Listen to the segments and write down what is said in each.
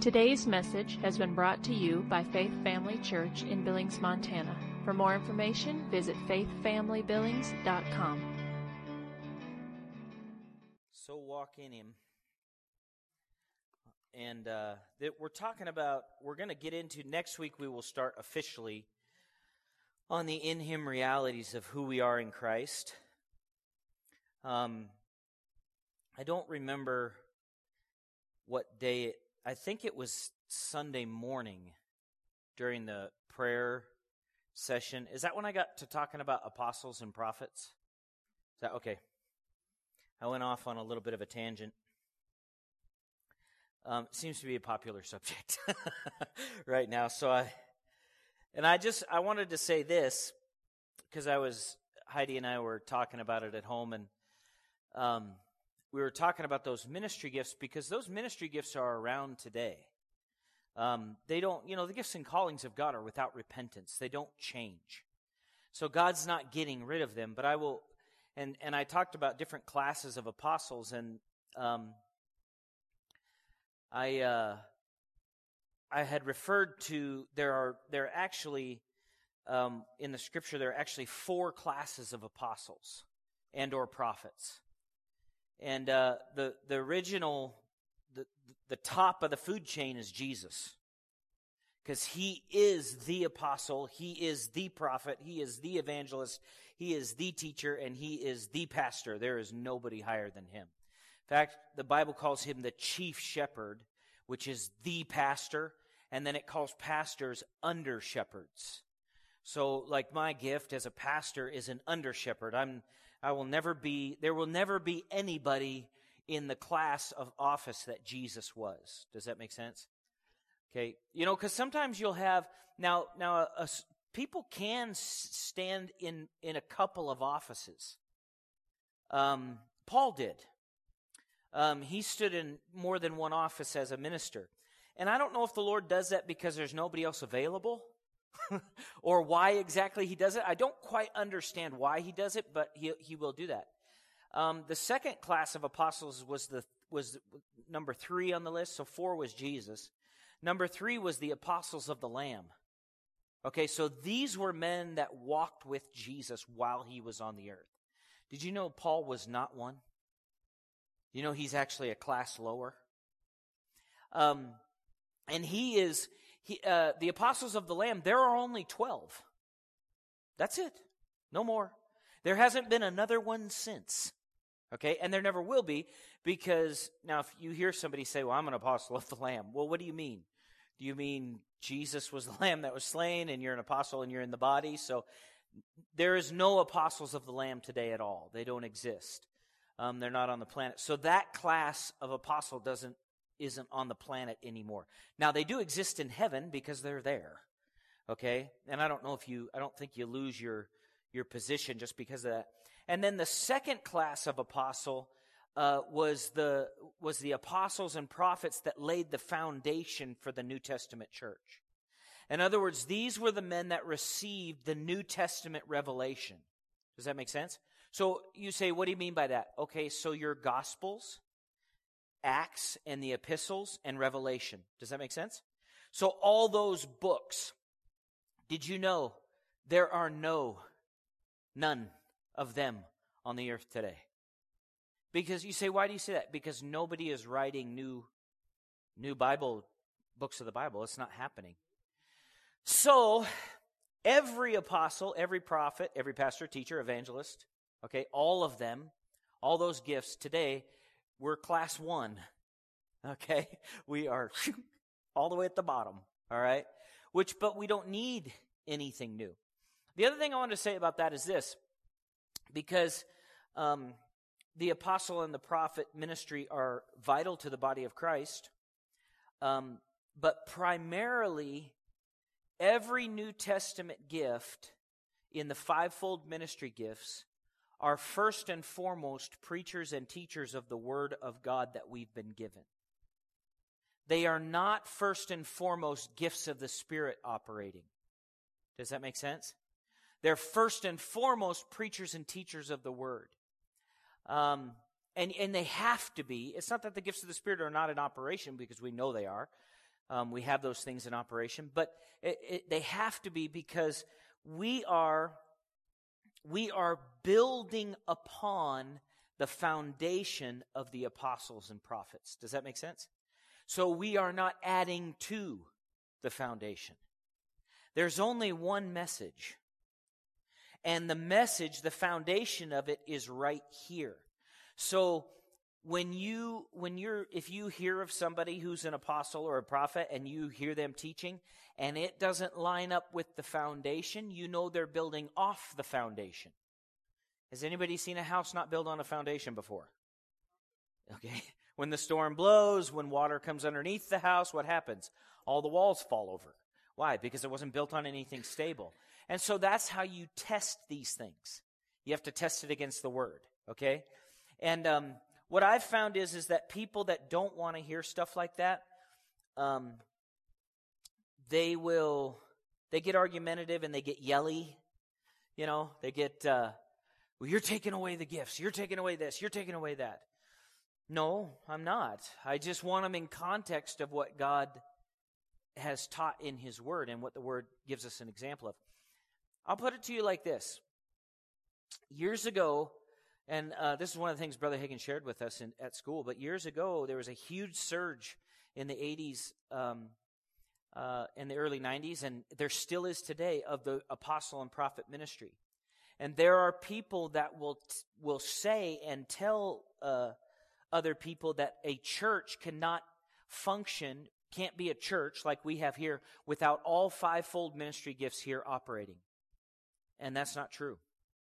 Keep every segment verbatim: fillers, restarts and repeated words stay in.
Today's message has been brought to you by Faith Family Church in Billings, Montana. For more information, visit faith family billings dot com. So walk in Him. And uh, that we're talking about, we're going to get into, next week we will start officially on the in Him realities of who we are in Christ. Um, I don't remember what day it, I think it was Sunday morning during the prayer session. Is that when I got to talking about apostles and prophets? Is that okay? I went off on a little bit of a tangent. Um, it seems to be a popular subject right now. So I, and I just, I wanted to say this because I was, Heidi and I were talking about it at home, and um, we were talking about those ministry gifts because those ministry gifts are around today. Um, they don't, you know, the gifts and callings of God are without repentance. They don't change. So God's not getting rid of them, but I will, and, and I talked about different classes of apostles, and um, I uh, I had referred to, there are, there are actually, um, in the scripture, there are actually four classes of apostles and or prophets. And uh, the the original, the the top of the food chain is Jesus. Because He is the apostle, He is the prophet, He is the evangelist, He is the teacher, and He is the pastor. There is nobody higher than Him. In fact, the Bible calls Him the chief shepherd, which is the pastor, and then it calls pastors under shepherds. So, like, my gift as a pastor is an under shepherd. I'm I will never be, there will never be anybody in the class of office that Jesus was. Does that make sense? Okay. You know, because sometimes you'll have, now, now a, a, people can s- stand in, in a couple of offices. Um, Paul did. Um, he stood in more than one office as a minister. And I don't know if the Lord does that because there's nobody else available. Or why exactly He does it. I don't quite understand why He does it, but He He will do that. Um, the second class of apostles was the was number three on the list. So four was Jesus. Number three was the apostles of the Lamb. Okay, so these were men that walked with Jesus while He was on the earth. Did you know Paul was not one? You know he's actually a class lower. Um, and he is. He, uh, the apostles of the Lamb, there are only twelve. That's it. No more. There hasn't been another one since. Okay? And there never will be, because now if you hear somebody say, well, I'm an apostle of the Lamb. Well, what do you mean? Do you mean Jesus was the Lamb that was slain and you're an apostle and you're in the body? So there is no apostles of the Lamb today at all. They don't exist. Um, they're not on the planet. So that class of apostle doesn't isn't on the planet anymore. Now, they do exist in heaven because they're there, okay? And I don't know if you, I don't think you lose your, your position just because of that. And then the second class of apostle uh, was the was the apostles and prophets that laid the foundation for the New Testament church. In other words, these were the men that received the New Testament revelation. Does that make sense? So you say, what do you mean by that? Okay, so your Gospels, Acts and the epistles and Revelation. Does that make sense? So all those books, did you know there are no, none of them on the earth today? Because you say, why do you say that? Because nobody is writing new, new Bible, books of the Bible. It's not happening. So every apostle, every prophet, every pastor, teacher, evangelist, okay, all of them, all those gifts today, we're class one, okay? We are all the way at the bottom, all right? Which, but we don't need anything new. The other thing I want to say about that is this, because um, the apostle and the prophet ministry are vital to the body of Christ, um, but primarily every New Testament gift in the fivefold ministry gifts are first and foremost preachers and teachers of the Word of God that we've been given. They are not first and foremost gifts of the Spirit operating. Does that make sense? They're first and foremost preachers and teachers of the Word. Um, and, and they have to be. It's not that the gifts of the Spirit are not in operation, because we know they are. Um, we have those things in operation, but it, it, they have to be because we are we are building upon the foundation of the apostles and prophets. Does that make sense? So we are not adding to the foundation. There's only one message. And the message, the foundation of it is right here. So when you, when you're, if you hear of somebody who's an apostle or a prophet and you hear them teaching and it doesn't line up with the foundation, you know they're building off the foundation. Has anybody seen a house not built on a foundation before? Okay. When the storm blows, when water comes underneath the house, what happens? All the walls fall over. Why? Because it wasn't built on anything stable. And so that's how you test these things. You have to test it against the Word, okay? And um, what I've found is, is that people that don't want to hear stuff like that, um, they will, they get argumentative and they get yelly. You know, they get, uh, well, you're taking away the gifts. You're taking away this. You're taking away that. No, I'm not. I just want them in context of what God has taught in His Word and what the Word gives us an example of. I'll put it to you like this. Years ago, and uh, this is one of the things Brother Hagin shared with us in, at school, but years ago there was a huge surge in the eighties, um, uh, in the early nineties, and there still is today, of the apostle and prophet ministry. And there are people that will will say and tell uh, other people that a church cannot function, can't be a church like we have here, without all fivefold ministry gifts here operating. And that's not true.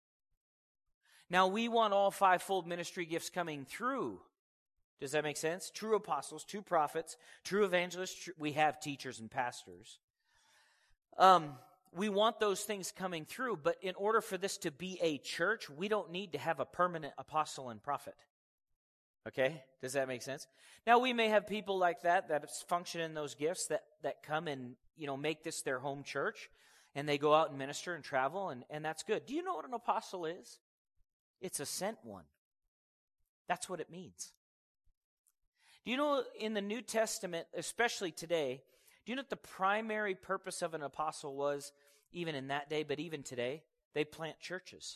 Now, we want all fivefold ministry gifts coming through. Does that make sense? True apostles, true prophets, true evangelists. True, we have teachers and pastors. Um, we want those things coming through, but in order for this to be a church, we don't need to have a permanent apostle and prophet. Okay? Does that make sense? Now, we may have people like that that function in those gifts that, that come and, you know, make this their home church, and they go out and minister and travel, and, and that's good. Do you know what an apostle is? It's a sent one. That's what it means. Do you know in the New Testament, especially today, do you know what the primary purpose of an apostle was, even in that day, but even today? They plant churches.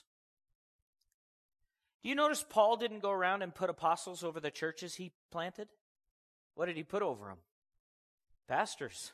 Do you notice Paul didn't go around and put apostles over the churches he planted? What did he put over them? Pastors.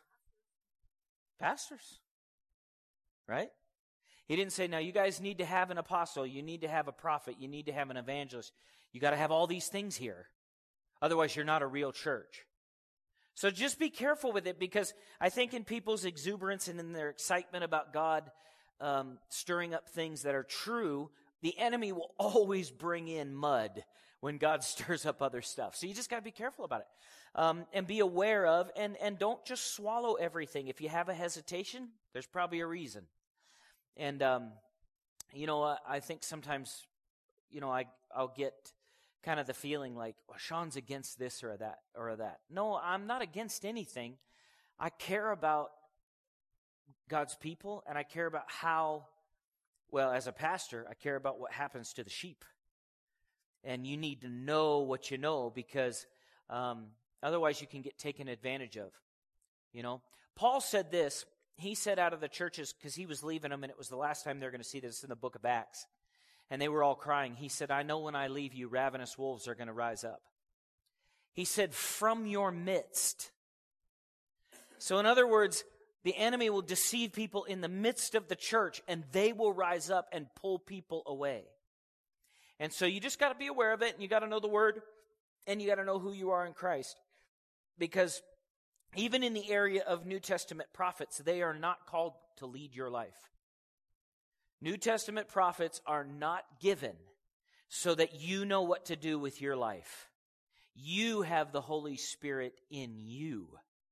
Pastors. Right? He didn't say, now you guys need to have an apostle, you need to have a prophet, you need to have an evangelist. You got to have all these things here. Otherwise, you're not a real church. So just be careful with it, because I think in people's exuberance and in their excitement about God um, stirring up things that are true, the enemy will always bring in mud when God stirs up other stuff. So you just got to be careful about it. Um, and be aware of, and, and don't just swallow everything. If you have a hesitation, there's probably a reason. And, um, you know, I, I think sometimes, you know, I, I'll get kind of the feeling like, well, Sean's against this or that or that. No, I'm not against anything. I care about God's people, and I care about how, well, as a pastor, I care about what happens to the sheep. And you need to know what you know, because um, otherwise you can get taken advantage of. You know, Paul said this. He said out of the churches, because he was leaving them, and it was the last time they're going to see this in the book of Acts. And they were all crying. He said, I know when I leave you, ravenous wolves are going to rise up. He said, from your midst. So in other words, the enemy will deceive people in the midst of the church, and they will rise up and pull people away. And so you just got to be aware of it, and you got to know the word, and you got to know who you are in Christ. Because even in the area of New Testament prophets, they are not called to lead your life. New Testament prophets are not given so that you know what to do with your life. You have the Holy Spirit in you.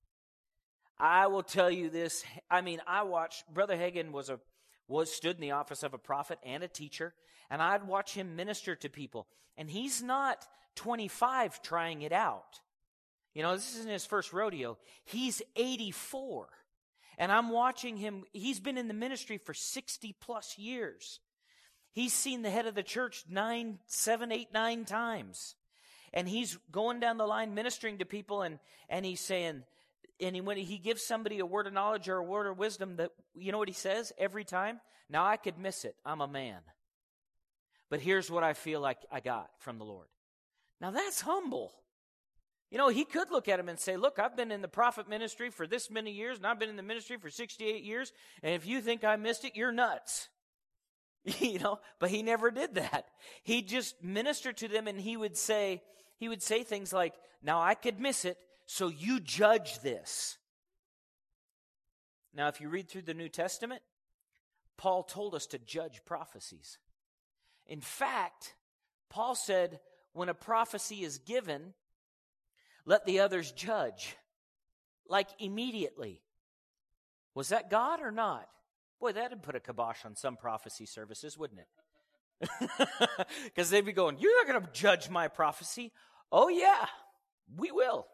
I will tell you this. I mean, I watched, Brother Hagin was a was stood in the office of a prophet and a teacher, and I'd watch him minister to people. And he's not twenty-five trying it out. You know, this isn't his first rodeo. He's eighty-four. And I'm watching him. He's been in the ministry for sixty plus years. He's seen the head of the church nine, seven, eight, nine times. And he's going down the line ministering to people, and, and he's saying, and he, when he gives somebody a word of knowledge or a word of wisdom, that you know what he says every time? Now I could miss it. I'm a man. But here's what I feel like I got from the Lord. Now that's humble. You know, he could look at him and say, look, I've been in the prophet ministry for this many years, and I've been in the ministry for sixty-eight years, and if you think I missed it, you're nuts. You know, but he never did that. He just ministered to them, and he would say, he would say things like, now I could miss it, so you judge this. Now, if you read through the New Testament, Paul told us to judge prophecies. In fact, Paul said, when a prophecy is given, let the others judge, like immediately. Was that God or not? Boy, that would put a kibosh on some prophecy services, wouldn't it? Because they'd be going, you're not going to judge my prophecy. Oh, yeah, we will.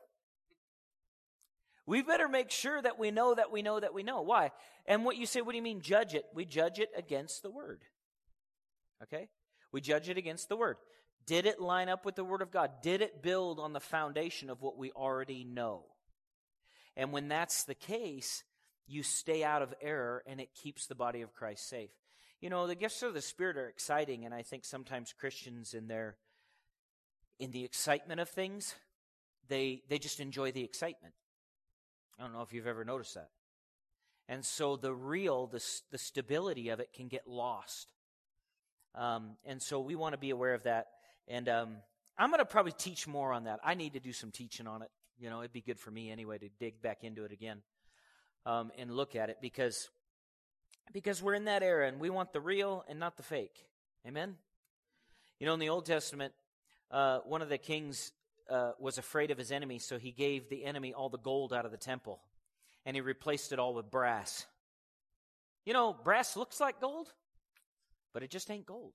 We better make sure that we know that we know that we know. Why? And what you say, what do you mean judge it? We judge it against the Word. Okay? We judge it against the Word. Did it line up with the Word of God? Did it build on the foundation of what we already know? And when that's the case, you stay out of error and it keeps the body of Christ safe. You know, the gifts of the Spirit are exciting, and I think sometimes Christians in their in the excitement of things, they they just enjoy the excitement. I don't know if you've ever noticed that. And so the real, the, the stability of it can get lost. Um, and so we want to be aware of that. And um, I'm going to probably teach more on that. I need to do some teaching on it. You know, it'd be good for me anyway to dig back into it again um, and look at it because, because we're in that era and we want the real and not the fake. Amen? You know, in the Old Testament, uh, one of the kings uh, was afraid of his enemy, so he gave the enemy all the gold out of the temple and he replaced it all with brass. You know, brass looks like gold, but it just ain't gold.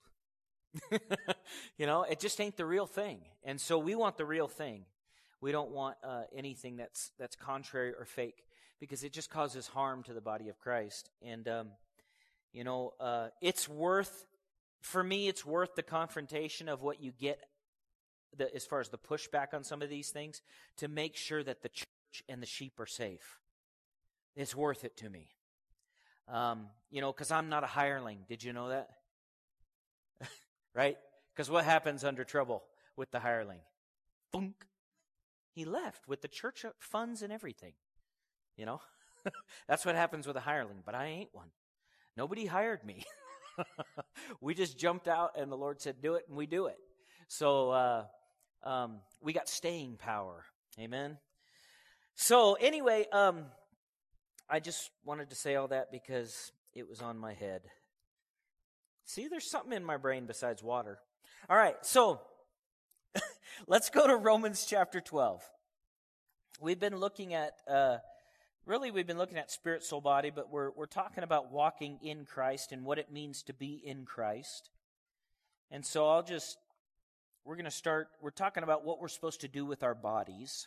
You know, it just ain't the real thing. And so we want the real thing. We don't want uh, anything that's that's contrary or fake because it just causes harm to the body of Christ. And, um, you know, uh, it's worth, for me, it's worth the confrontation of what you get the, as far as the pushback on some of these things to make sure that the church and the sheep are safe. It's worth it to me. Um, you know, because I'm not a hireling. Did you know that? Right? Because what happens under trouble with the hireling? Boom. He left with the church funds and everything. You know? That's what happens with a hireling, but I ain't one. Nobody hired me. We just jumped out and the Lord said, do it, and we do it. So uh, um, we got staying power. Amen? So anyway, um, I just wanted to say all that because it was on my head. See, there's something in my brain besides water. All right, so let's go to Romans chapter twelve. We've been looking at, uh, really we've been looking at spirit, soul, body, but we're we're talking about walking in Christ and what it means to be in Christ. And so I'll just, we're going to start, we're talking about what we're supposed to do with our bodies.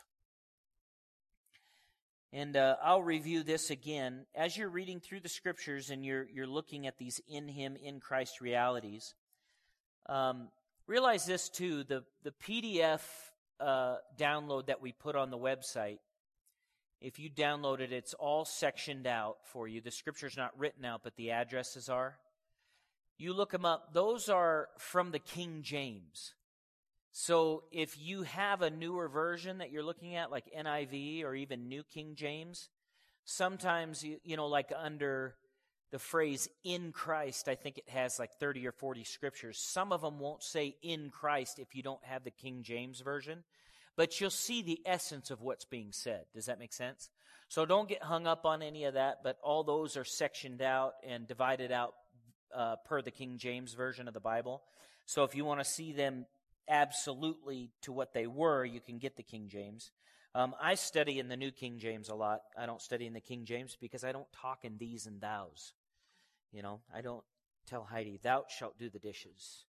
And uh, I'll review this again. As you're reading through the scriptures and you're you're looking at these in Him, in Christ realities, um, realize this too, the, the P D F uh, download that we put on the website, if you download it, it's all sectioned out for you. The scripture's not written out, but the addresses are. You look them up. Those are from the King James. So if you have a newer version that you're looking at, like N I V or even New King James, sometimes, you, you know, like under the phrase in Christ, I think it has like thirty or forty scriptures. Some of them won't say in Christ if you don't have the King James version, but you'll see the essence of what's being said. Does that make sense? So don't get hung up on any of that, but all those are sectioned out and divided out uh, per the King James version of the Bible. So if you want to see them absolutely to what they were, you can get the King James. Um, I study in the New King James a lot. I don't study in the King James because I don't talk in these and thous. You know, I don't tell Heidi, thou shalt do the dishes.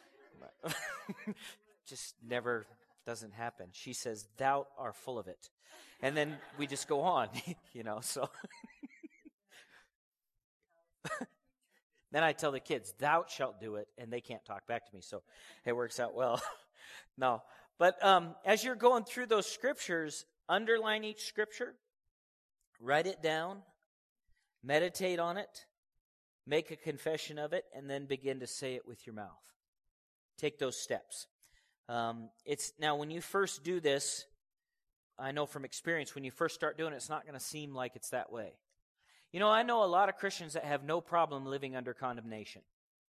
Just never doesn't happen. She says, thou art full of it. And then we just go on, you know, so. Then I tell the kids, thou shalt do it, and they can't talk back to me, so it works out well. No, but um, as you're going through those scriptures, underline each scripture, Write it down, meditate on it, make a confession of it, and then begin to say it with your mouth. Take those steps. Um, it's now, when you first do this, I know from experience, when you first start doing it, it's not going to seem like it's that way. You know, I know a lot of Christians that have no problem living under condemnation.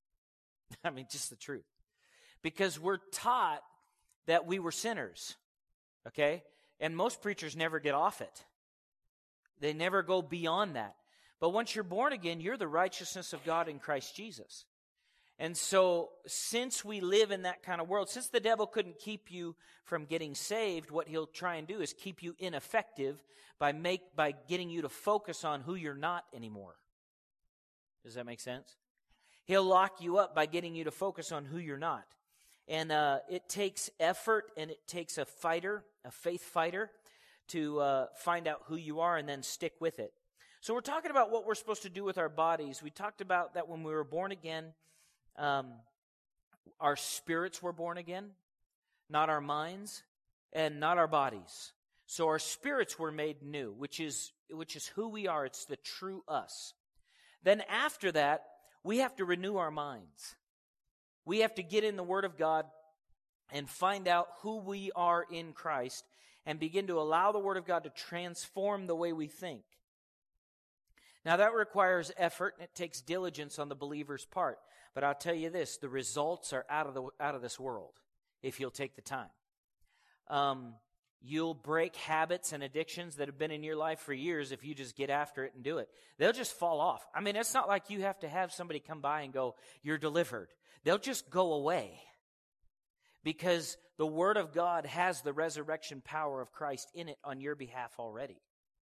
I mean, just the truth. Because we're taught that we were sinners, okay? And most preachers never get off it. They never go beyond that. But once you're born again, you're the righteousness of God in Christ Jesus. And so, since we live in that kind of world, since the devil couldn't keep you from getting saved, what he'll try and do is keep you ineffective by make by getting you to focus on who you're not anymore. Does that make sense? He'll lock you up by getting you to focus on who you're not. And uh, it takes effort, and it takes a fighter, a faith fighter, to uh, find out who you are and then stick with it. So we're talking about what we're supposed to do with our bodies. We talked about that when we were born again, um, our spirits were born again, not our minds, and not our bodies. So our spirits were made new, which is which is who we are. It's the true us. Then after that, we have to renew our minds. We have to get in the Word of God and find out who we are in Christ and begin to allow the Word of God to transform the way we think. Now, that requires effort, and it takes diligence on the believer's part. But I'll tell you this, the results are out of the out of this world if you'll take the time. Um, you'll break habits and addictions that have been in your life for years if you just get after it and do it. They'll just fall off. I mean, it's not like you have to have somebody come by and go, you're delivered. They'll just go away because the Word of God has the resurrection power of Christ in it on your behalf already.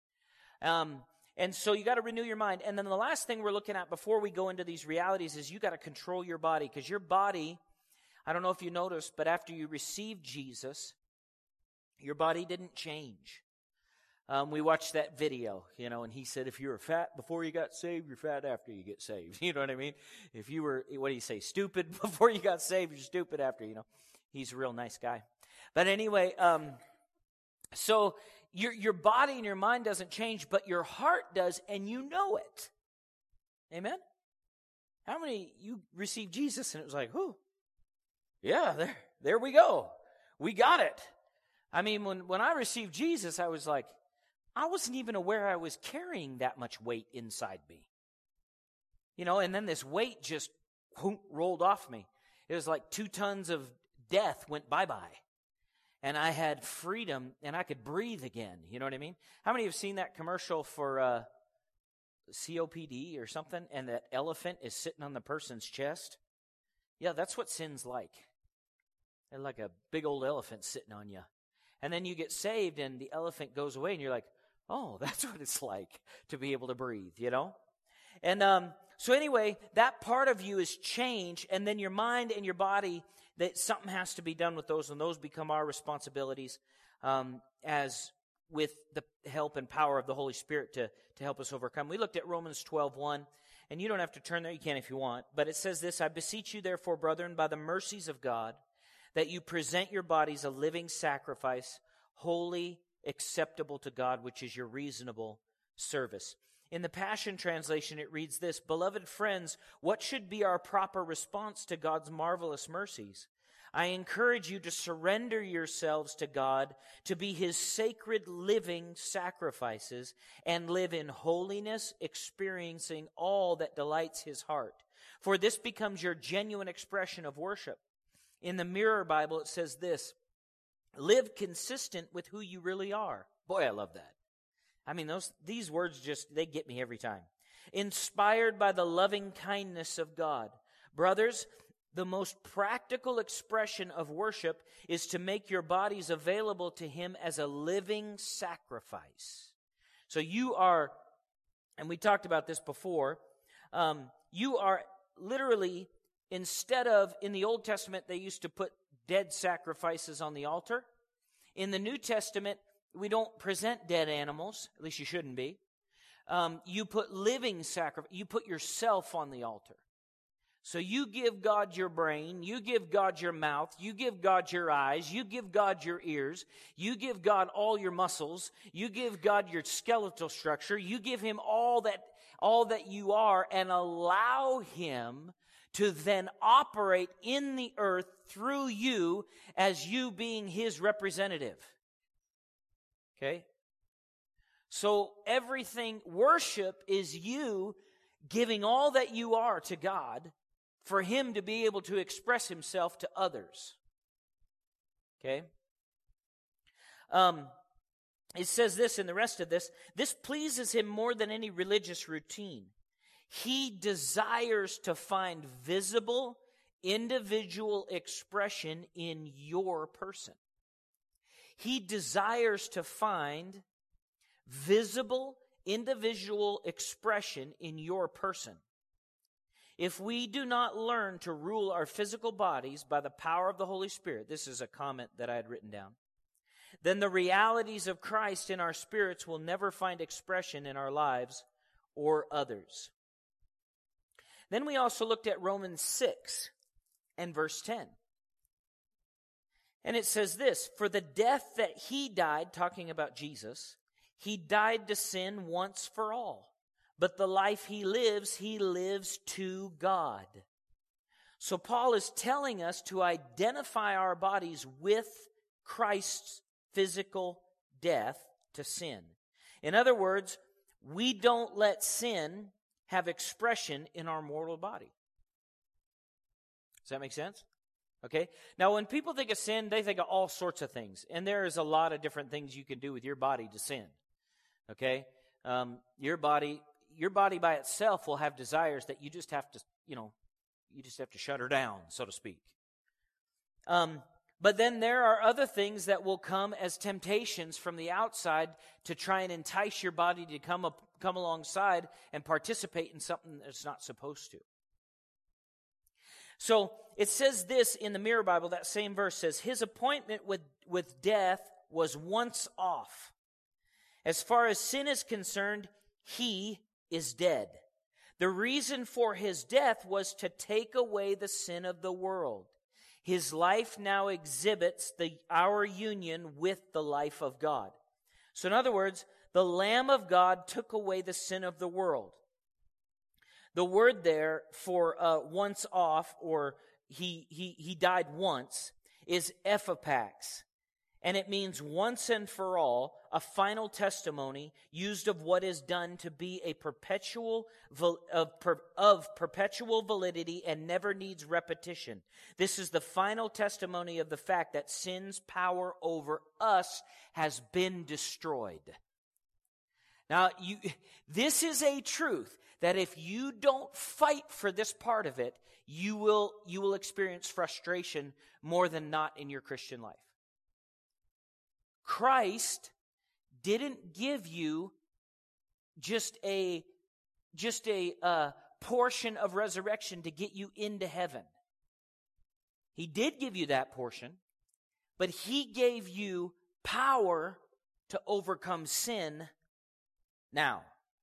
Um And so you got to renew your mind. And then the last thing we're looking at before we go into these realities is you got to control your body. Because your body, I don't know if you noticed, but after you received Jesus, your body didn't change. Um, we watched that video, you know, and he said if you were fat before you got saved, you're fat after you get saved. You know what I mean? If you were, what do you say, stupid before you got saved, you're stupid after, you know. He's a real nice guy. But anyway, um, so... Your your body and your mind doesn't change, but your heart does, and you know it. Amen? How many, you received Jesus, and it was like, whew, yeah, there, there we go. We got it. I mean, when, when I received Jesus, I was like, I wasn't even aware I was carrying that much weight inside me. You know, and then this weight just whoop, rolled off me. It was like two tons of death went bye-bye. And I had freedom, and I could breathe again. You know what I mean? How many have seen that commercial for uh, C O P D or something, and that elephant is sitting on the person's chest? Yeah, that's what sin's like. They're like a big old elephant sitting on you. And then you get saved, and the elephant goes away, and you're like, oh, that's what it's like to be able to breathe, you know? And um, so anyway, that part of you is changed, and then your mind and your body, that something has to be done with those, and those become our responsibilities um, as with the help and power of the Holy Spirit to, to help us overcome. We looked at Romans twelve one, and you don't have to turn there. You can if you want. But it says this, I beseech you, therefore, brethren, by the mercies of God, that you present your bodies a living sacrifice, holy, acceptable to God, which is your reasonable service. In the Passion Translation, it reads this, Beloved friends, what should be our proper response to God's marvelous mercies? I encourage you to surrender yourselves to God, to be His sacred living sacrifices, and live in holiness, experiencing all that delights His heart. For this becomes your genuine expression of worship. In the Mirror Bible, it says this, live consistent with who you really are. Boy, I love that. I mean, those these words just, they get me every time. Inspired by the loving kindness of God. Brothers, the most practical expression of worship is to make your bodies available to Him as a living sacrifice. So you are, and we talked about this before, um, you are literally, instead of, in the Old Testament, they used to put dead sacrifices on the altar. In the New Testament, we don't present dead animals, at least you shouldn't be. Um, you put living sacrifice, you put yourself on the altar. So you give God your brain, you give God your mouth, you give God your eyes, you give God your ears, you give God all your muscles, you give God your skeletal structure, you give him all that all that you are, and allow him to then operate in the earth through you as you being his representative. Okay? So everything, worship is you giving all that you are to God for him to be able to express himself to others. Okay? Um, it says this in the rest of this, this pleases him more than any religious routine. He desires to find visible, individual expression in your person. He desires to find visible, individual expression in your person. If we do not learn to rule our physical bodies by the power of the Holy Spirit, this is a comment that I had written down, then the realities of Christ in our spirits will never find expression in our lives or others. Then we also looked at Romans six and verse ten. And it says this, for the death that he died, talking about Jesus, he died to sin once for all. But the life he lives, he lives to God. So Paul is telling us to identify our bodies with Christ's physical death to sin. In other words, we don't let sin have expression in our mortal body. Does that make sense? Okay. Now, when people think of sin, they think of all sorts of things. And there is a lot of different things you can do with your body to sin. Okay. Um, your body, your body by itself will have desires that you just have to, you know, you just have to shut her down, so to speak. Um, but then there are other things that will come as temptations from the outside to try and entice your body to come up, come alongside and participate in something that it's not supposed to. So it says this in the Mirror Bible, that same verse says, his appointment with, with death was once off. As far as sin is concerned, he is dead. The reason for his death was to take away the sin of the world. His life now exhibits the, our union with the life of God. So in other words, the Lamb of God took away the sin of the world. The word there for uh, once off, or he, he, he died once, is ephipax. And it means once and for all, a final testimony used of what is done to be a perpetual of, of perpetual validity and never needs repetition. This is the final testimony of the fact that sin's power over us has been destroyed. Now, you, this is a truth that if you don't fight for this part of it, you will, you will experience frustration more than not in your Christian life. Christ didn't give you just a just a uh, portion of resurrection to get you into heaven. He did give you that portion, but he gave you power to overcome sin now.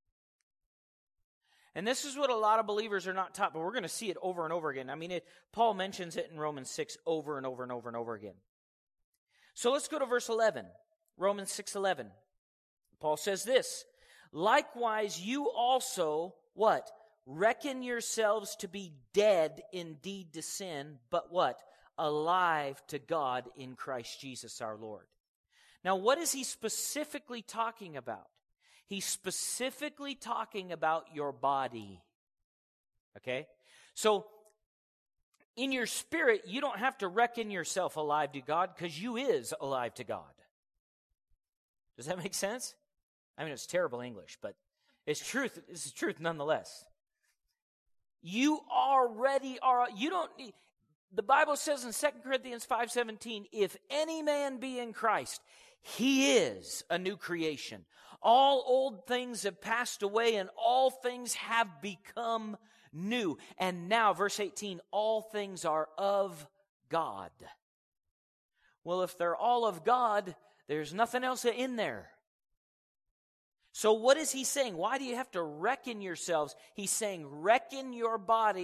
And this is what a lot of believers are not taught, but we're going to see it over and over again. I mean, it, Paul mentions it in Romans six over and over and over and over again. So let's go to verse eleven, Romans six eleven. Paul says this, likewise you also, what? Reckon yourselves to be dead indeed to sin, but what? Alive to God in Christ Jesus our Lord. Now what is he specifically talking about? He's specifically talking about your body. Okay? So in your spirit, you don't have to reckon yourself alive to God because you is alive to God. Does that make sense? I mean, it's terrible English, but it's truth. It's truth nonetheless. You already are. You don't need. The Bible says in Second Corinthians five seventeen, if any man be in Christ, he is a new creation. All old things have passed away and all things have become new. And now, verse eighteen, all things are of God. Well, if they're all of God, there's nothing else in there. So what is he saying? Why do you have to reckon yourselves? He's saying reckon your body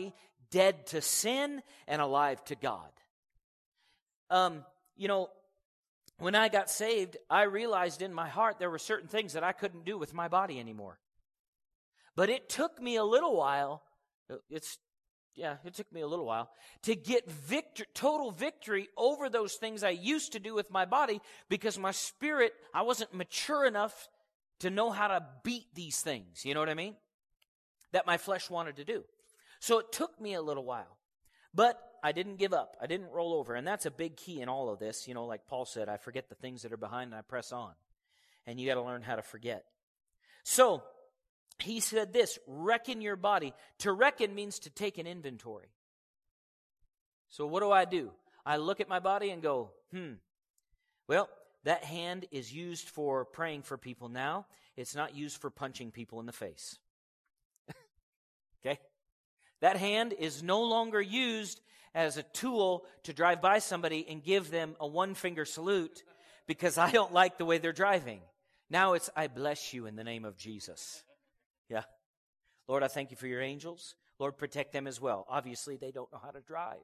dead to sin and alive to God. Um, you know, when I got saved, I realized in my heart there were certain things that I couldn't do with my body anymore. But it took me a little while, it's, yeah, it took me a little while, to get victor- total victory over those things I used to do with my body, because my spirit, I wasn't mature enough to know how to beat these things, you know what I mean? That my flesh wanted to do. So it took me a little while. But I didn't give up. I didn't roll over. And that's a big key in all of this. You know, like Paul said, I forget the things that are behind and I press on. And you got to learn how to forget. So, he said this, reckon your body. To reckon means to take an inventory. So what do I do? I look at my body and go, hmm, well, that hand is used for praying for people now. It's not used for punching people in the face. Okay? That hand is no longer used as a tool to drive by somebody and give them a one-finger salute because I don't like the way they're driving. Now it's, I bless you in the name of Jesus. Yeah. Lord, I thank you for your angels. Lord, protect them as well. Obviously, they don't know how to drive.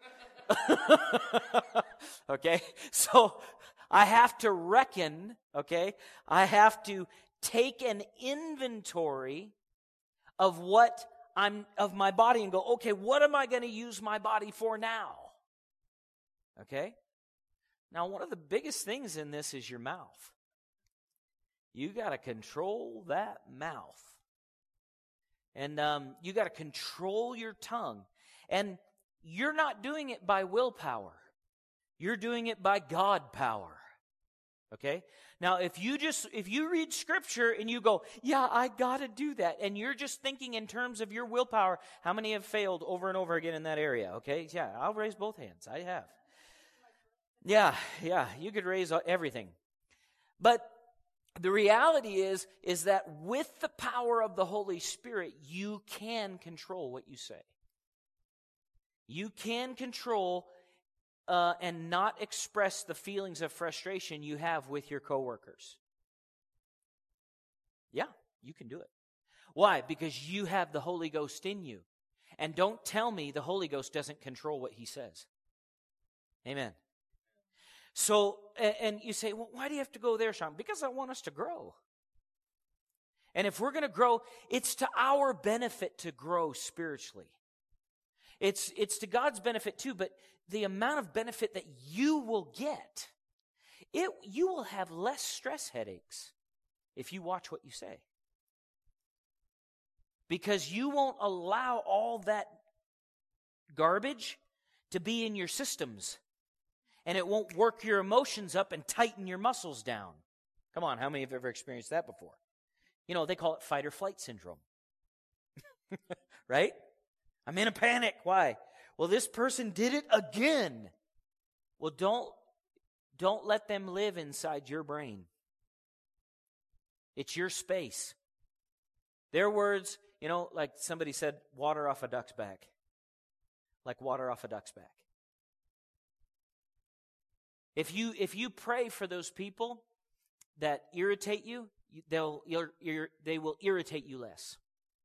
Okay? So, I have to reckon, okay? I have to take an inventory of what I'm, of my body and go, okay, what am I going to use my body for now? Okay? Now, one of the biggest things in this is your mouth. You got to control that mouth. And um, you got to control your tongue. And you're not doing it by willpower. You're doing it by God power. Okay? Now, if you just, if you read Scripture and you go, yeah, I got to do that, and you're just thinking in terms of your willpower, how many have failed over and over again in that area? Okay? Yeah, I'll raise both hands. I have. Yeah, yeah, you could raise everything. But the reality is, is that with the power of the Holy Spirit, you can control what you say. You can control uh, and not express the feelings of frustration you have with your coworkers. Yeah, you can do it. Why? Because you have the Holy Ghost in you. And don't tell me the Holy Ghost doesn't control what He says. Amen. So, and you say, well, why do you have to go there, Sean? Because I want us to grow. And if we're going to grow, it's to our benefit to grow spiritually. It's, it's to God's benefit too, but the amount of benefit that you will get, it, you will have less stress headaches if you watch what you say. Because you won't allow all that garbage to be in your systems. And it won't work your emotions up and tighten your muscles down. Come on, how many have ever experienced that before? You know, they call it fight or flight syndrome. Right? I'm in a panic. Why? Well, this person did it again. Well, don't, don't let them live inside your brain. It's your space. Their words, you know, like somebody said, water off a duck's back. Like water off a duck's back. If you if you pray for those people that irritate you, they'll they will irritate you less.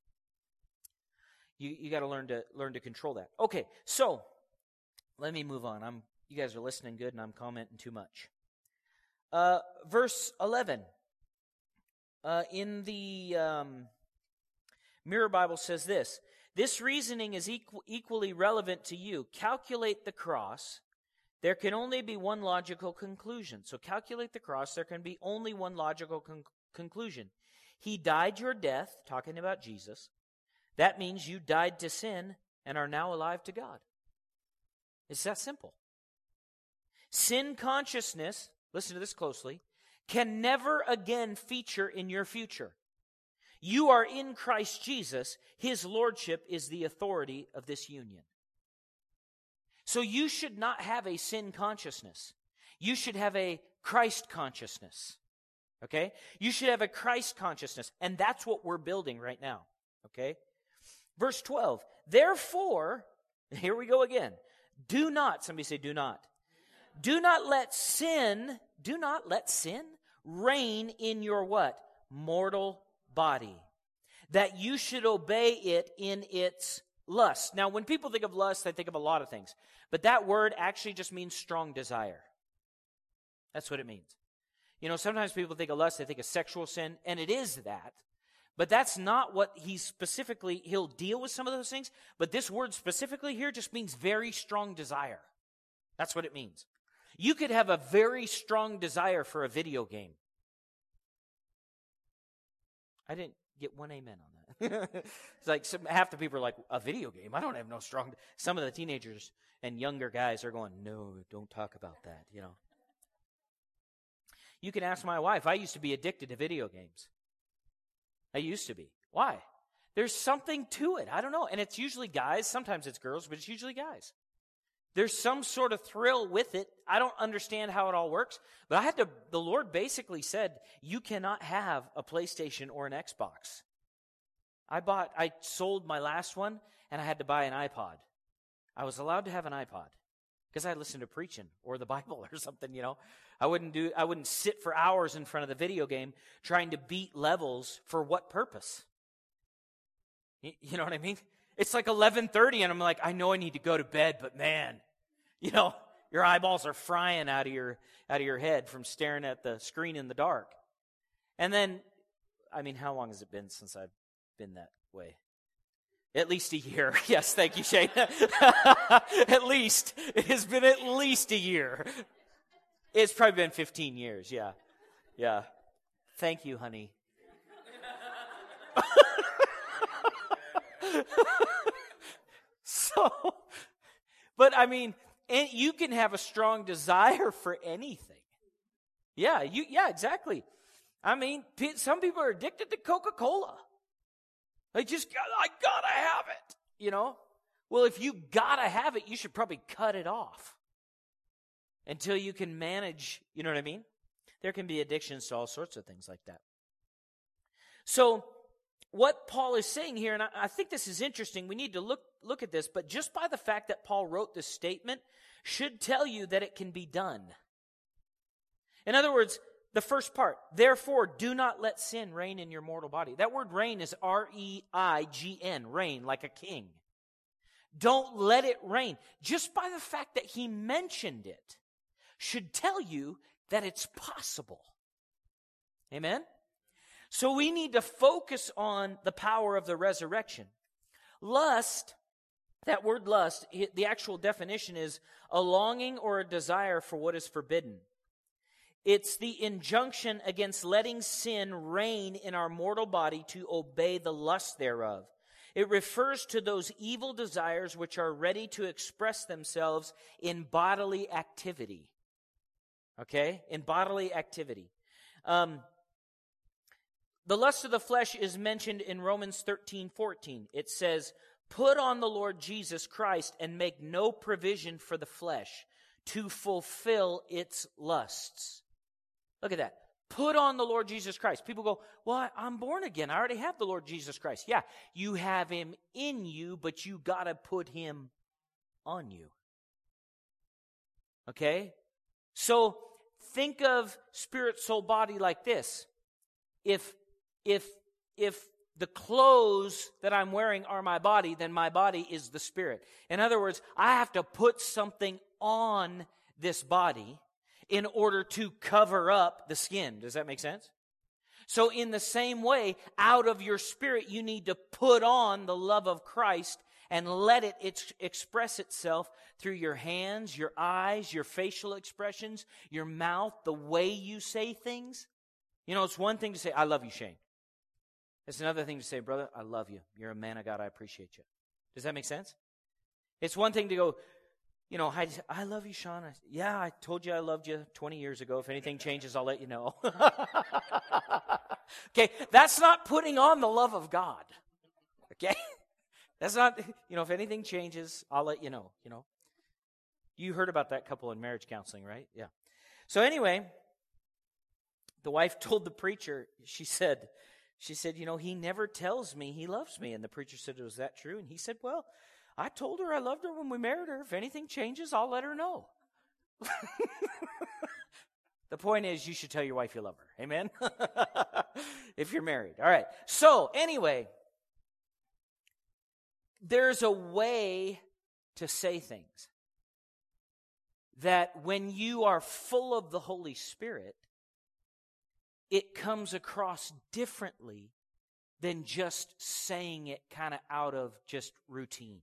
You you got to learn to learn to control that. Okay, so let me move on. I'm you guys are listening good, and I'm commenting too much. Uh, verse eleven uh, in the um, Mirror Bible says this: "This reasoning is equal, equally relevant to you. Calculate the cross." There can only be one logical conclusion. So calculate the cross. There can be only one logical con- conclusion. He died your death, talking about Jesus. That means you died to sin and are now alive to God. It's that simple. Sin consciousness, listen to this closely, can never again feature in your future. You are in Christ Jesus. His lordship is the authority of this union. So you should not have a sin consciousness. You should have a Christ consciousness. Okay? You should have a Christ consciousness. And that's what we're building right now. Okay? Verse twelve. Therefore, here we go again. Do not, somebody say do not. Do not let sin, do not let sin reign in your what? Mortal body. That you should obey it in its lust. Now, when people think of lust, they think of a lot of things. But that word actually just means strong desire. That's what it means. You know, sometimes people think of lust, they think of sexual sin, and it is that. But that's not what he specifically, he'll deal with some of those things. But this word specifically here just means very strong desire. That's what it means. You could have a very strong desire for a video game. I didn't get one amen on that. It's like some, half the people are like, a video game? I don't have no strong... Some of the teenagers and younger guys are going, no, don't talk about that, you know. You can ask my wife. I used to be addicted to video games. I used to be. Why? There's something to it. I don't know. And it's usually guys. Sometimes it's girls, but it's usually guys. There's some sort of thrill with it. I don't understand how it all works. But I had to, the Lord basically said, you cannot have a PlayStation or an Xbox. I bought, I sold my last one, and I had to buy an iPod. I was allowed to have an iPod because I listened to preaching or the Bible or something, you know. I wouldn't do, I wouldn't sit for hours in front of the video game trying to beat levels for what purpose? You, you know what I mean? It's like eleven thirty, and I'm like, I know I need to go to bed, but man, you know, your eyeballs are frying out of your out of your head from staring at the screen in the dark. And then, I mean, how long has it been since I've been that way? At least a year. Yes, thank you, Shane. At least. It has been at least a year. It's probably been fifteen years, yeah. Yeah. Thank you, honey. So, but I mean, and you can have a strong desire for anything. Yeah, you. Yeah, exactly. I mean, some people are addicted to Coca-Cola. They just, I gotta have it, you know? Well, if you gotta have it, you should probably cut it off until you can manage, you know what I mean? There can be addictions to all sorts of things like that. So, what Paul is saying here, and I, I think this is interesting, we need to look, look at this, but just by the fact that Paul wrote this statement should tell you that it can be done. In other words, the first part, therefore, do not let sin reign in your mortal body. That word reign is R E I G N, reign, like a king. Don't let it reign. Just by the fact that he mentioned it should tell you that it's possible. Amen? So we need to focus on the power of the resurrection. Lust, that word lust, the actual definition is a longing or a desire for what is forbidden. It's the injunction against letting sin reign in our mortal body to obey the lust thereof. It refers to those evil desires which are ready to express themselves in bodily activity. Okay? In bodily activity. Um, the lust of the flesh is mentioned in Romans thirteen fourteen. It says, put on the Lord Jesus Christ and make no provision for the flesh to fulfill its lusts. Look at that. Put on the Lord Jesus Christ. People go, well, I'm born again. I already have the Lord Jesus Christ. Yeah, you have him in you, but you got to put him on you. Okay? So think of spirit, soul, body like this. If, if, if the clothes that I'm wearing are my body, then my body is the spirit. In other words, I have to put something on this body in order to cover up the skin. Does that make sense? So in the same way, out of your spirit, you need to put on the love of Christ and let it ex- express itself through your hands, your eyes, your facial expressions, your mouth, the way you say things. You know, it's one thing to say, I love you, Shane. It's another thing to say, brother, I love you. You're a man of God. I appreciate you. Does that make sense? It's one thing to go, you know, I, I love you, Sean. I, yeah, I told you I loved you twenty years ago. If anything changes, I'll let you know. Okay, that's not putting on the love of God. Okay? That's not, you know, if anything changes, I'll let you know, you know. You heard about that couple in marriage counseling, right? Yeah. So anyway, the wife told the preacher, she said, she said, you know, he never tells me he loves me. And the preacher said, was that true? And he said, well, I told her I loved her when we married her. If anything changes, I'll let her know. The point is, you should tell your wife you love her. Amen? If you're married. All right. So, anyway, there's a way to say things that when you are full of the Holy Spirit, it comes across differently than just saying it kind of out of just routine.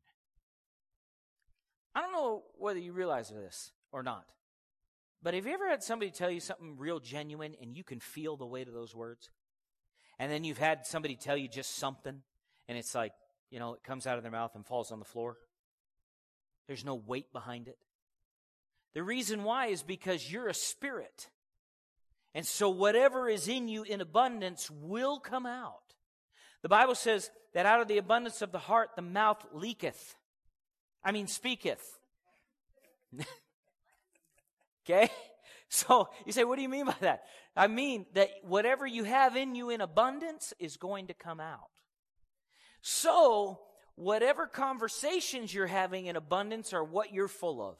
I don't know whether you realize this or not, but have you ever had somebody tell you something real genuine and you can feel the weight of those words? And then you've had somebody tell you just something and it's like, you know, it comes out of their mouth and falls on the floor. There's no weight behind it. The reason why is because you're a spirit. And so whatever is in you in abundance will come out. The Bible says that out of the abundance of the heart, the mouth leaketh. I mean, speaketh. Okay? So you say, what do you mean by that? I mean that whatever you have in you in abundance is going to come out. So whatever conversations you're having in abundance are what you're full of.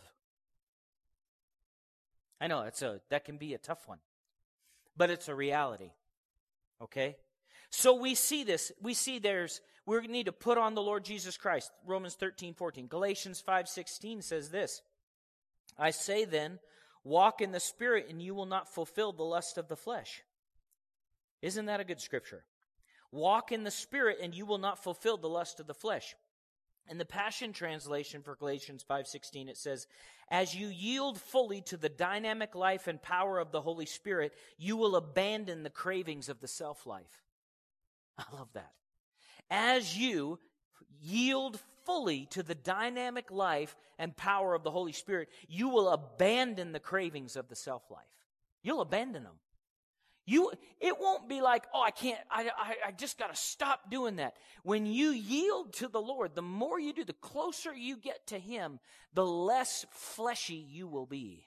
I know it's a that can be a tough one, but it's a reality. Okay? So we see this. We see there's, we need to put on the Lord Jesus Christ. Romans thirteen fourteen. Galatians five sixteen says this. I say then, walk in the Spirit and you will not fulfill the lust of the flesh. Isn't that a good scripture? Walk in the Spirit and you will not fulfill the lust of the flesh. In the Passion Translation for Galatians five sixteen, it says, as you yield fully to the dynamic life and power of the Holy Spirit, you will abandon the cravings of the self-life. I love that. As you yield fully to the dynamic life and power of the Holy Spirit, you will abandon the cravings of the self-life. You'll abandon them. You, it won't be like, oh, I can't, I, I, I just got to stop doing that. When you yield to the Lord, the more you do, the closer you get to Him, the less fleshy you will be.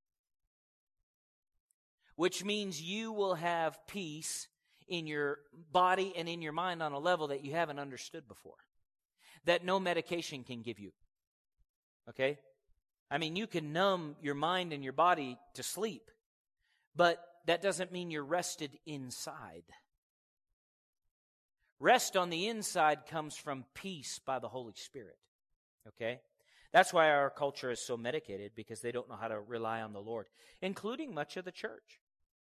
Which means you will have peace in your body and in your mind on a level that you haven't understood before. That no medication can give you. Okay? I mean, you can numb your mind and your body to sleep, but that doesn't mean you're rested inside. Rest on the inside comes from peace by the Holy Spirit. Okay? That's why our culture is so medicated, because they don't know how to rely on the Lord, including much of the church.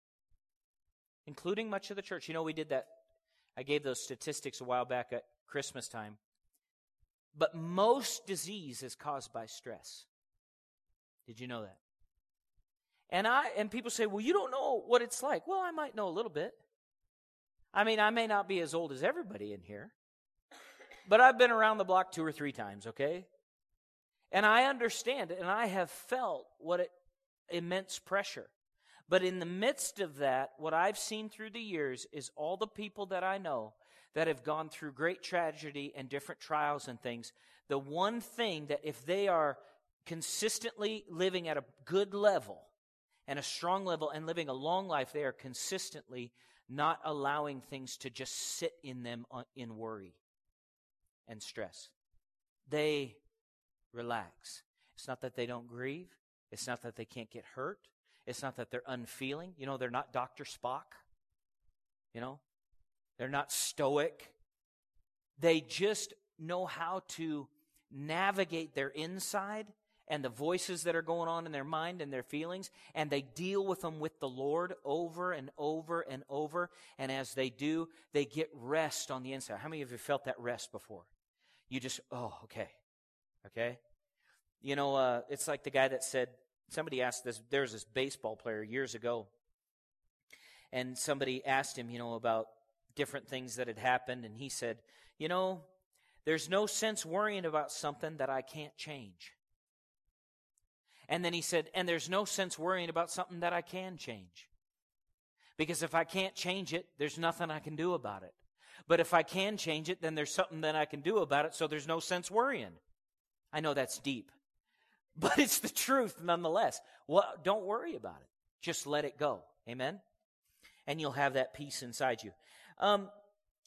Including much of the church. You know, we did that. I gave those statistics a while back at Christmas time. But most disease is caused by stress. Did you know that? And I and people say, well, you don't know what it's like. Well, I might know a little bit. I mean, I may not be as old as everybody in here, but I've been around the block two or three times, okay? And I understand it, and I have felt what it, immense pressure. But in the midst of that, what I've seen through the years is all the people that I know that have gone through great tragedy and different trials and things, the one thing that if they are consistently living at a good level and a strong level and living a long life, they are consistently not allowing things to just sit in them in worry and stress. They relax. It's not that they don't grieve. It's not that they can't get hurt. It's not that they're unfeeling. You know, they're not Doctor Spock. You know, they're not stoic. They just know how to navigate their inside and the voices that are going on in their mind and their feelings, and they deal with them with the Lord over and over and over. And as they do, they get rest on the inside. How many of you felt that rest before? You just, oh, okay, okay. You know, uh, it's like the guy that said, somebody asked this, there was this baseball player years ago, and somebody asked him, you know, about different things that had happened, and he said, you know, there's no sense worrying about something that I can't change. And then he said, and there's no sense worrying about something that I can change. Because if I can't change it, there's nothing I can do about it. But if I can change it, then there's something that I can do about it, so there's no sense worrying. I know that's deep, but it's the truth nonetheless. Well, don't worry about it. Just let it go. Amen? And you'll have that peace inside you. Um,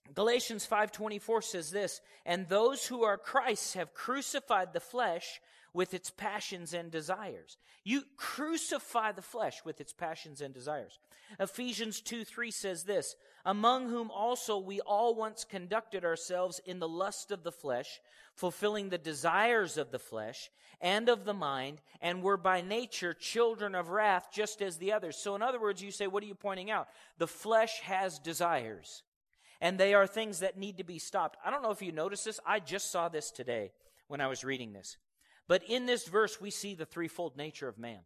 Galatians five twenty-four says this, and those who are Christ's have crucified the flesh with its passions and desires. You crucify the flesh with its passions and desires. Ephesians two three says this, among whom also we all once conducted ourselves in the lust of the flesh, fulfilling the desires of the flesh and of the mind, and were by nature children of wrath, just as the others. So in other words, you say, what are you pointing out? The flesh has desires, and they are things that need to be stopped. I don't know if you noticed this. I just saw this today when I was reading this. But in this verse, we see the threefold nature of man.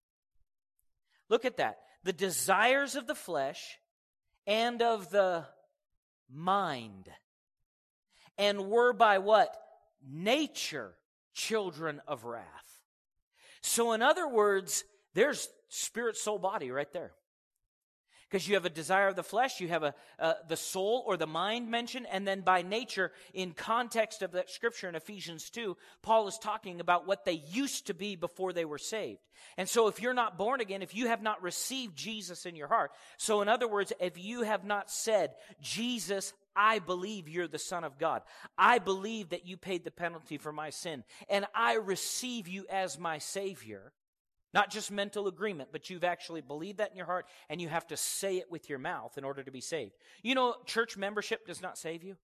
Look at that. The desires of the flesh and of the mind. And were by what? Nature children of wrath. So in other words, there's spirit, soul, body right there. Because you have a desire of the flesh, you have a uh, the soul or the mind mentioned, and then by nature, in context of that scripture in Ephesians two, Paul is talking about what they used to be before they were saved. And so if you're not born again, if you have not received Jesus in your heart, so in other words, if you have not said, Jesus, I believe you're the Son of God. I believe that you paid the penalty for my sin, and I receive you as my Savior. Not just mental agreement, but you've actually believed that in your heart, and you have to say it with your mouth in order to be saved. You know, church membership does not save you.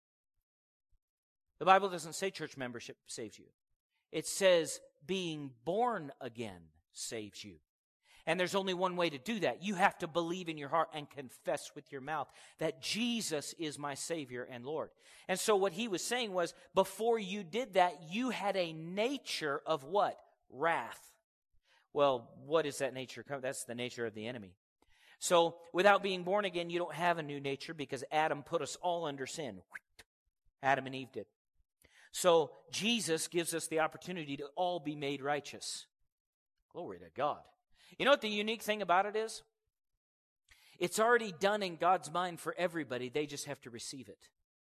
The Bible doesn't say church membership saves you. It says being born again saves you. And there's only one way to do that. You have to believe in your heart and confess with your mouth that Jesus is my Savior and Lord. And so what he was saying was, before you did that, you had a nature of what? Wrath. Well, what is that nature? That's the nature of the enemy. So without being born again, you don't have a new nature because Adam put us all under sin. Adam and Eve did. So Jesus gives us the opportunity to all be made righteous. Glory to God. You know what the unique thing about it is? It's already done in God's mind for everybody. They just have to receive it.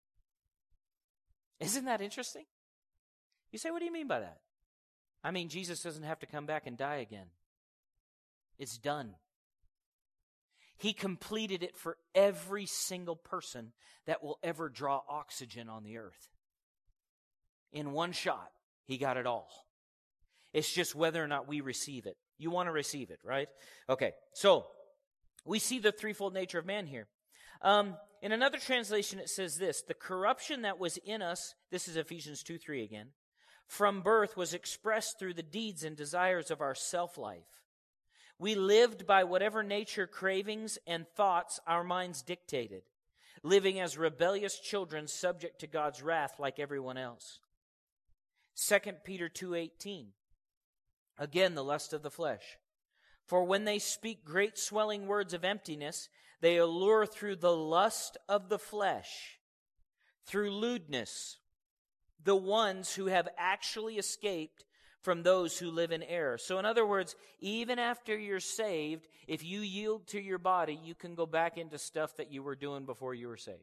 Isn't that interesting? You say, what do you mean by that? I mean, Jesus doesn't have to come back and die again. It's done. He completed it for every single person that will ever draw oxygen on the earth. In one shot, he got it all. It's just whether or not we receive it. You want to receive it, right? Okay, so we see the threefold nature of man here. Um, in another translation, it says this, the corruption that was in us, this is Ephesians two three again, from birth was expressed through the deeds and desires of our self-life. We lived by whatever nature cravings and thoughts our minds dictated, living as rebellious children subject to God's wrath like everyone else. Second Peter two eighteen, again, the lust of the flesh. For when they speak great swelling words of emptiness, they allure through the lust of the flesh, through lewdness, the ones who have actually escaped from those who live in error. So in other words, even after you're saved, if you yield to your body, you can go back into stuff that you were doing before you were saved.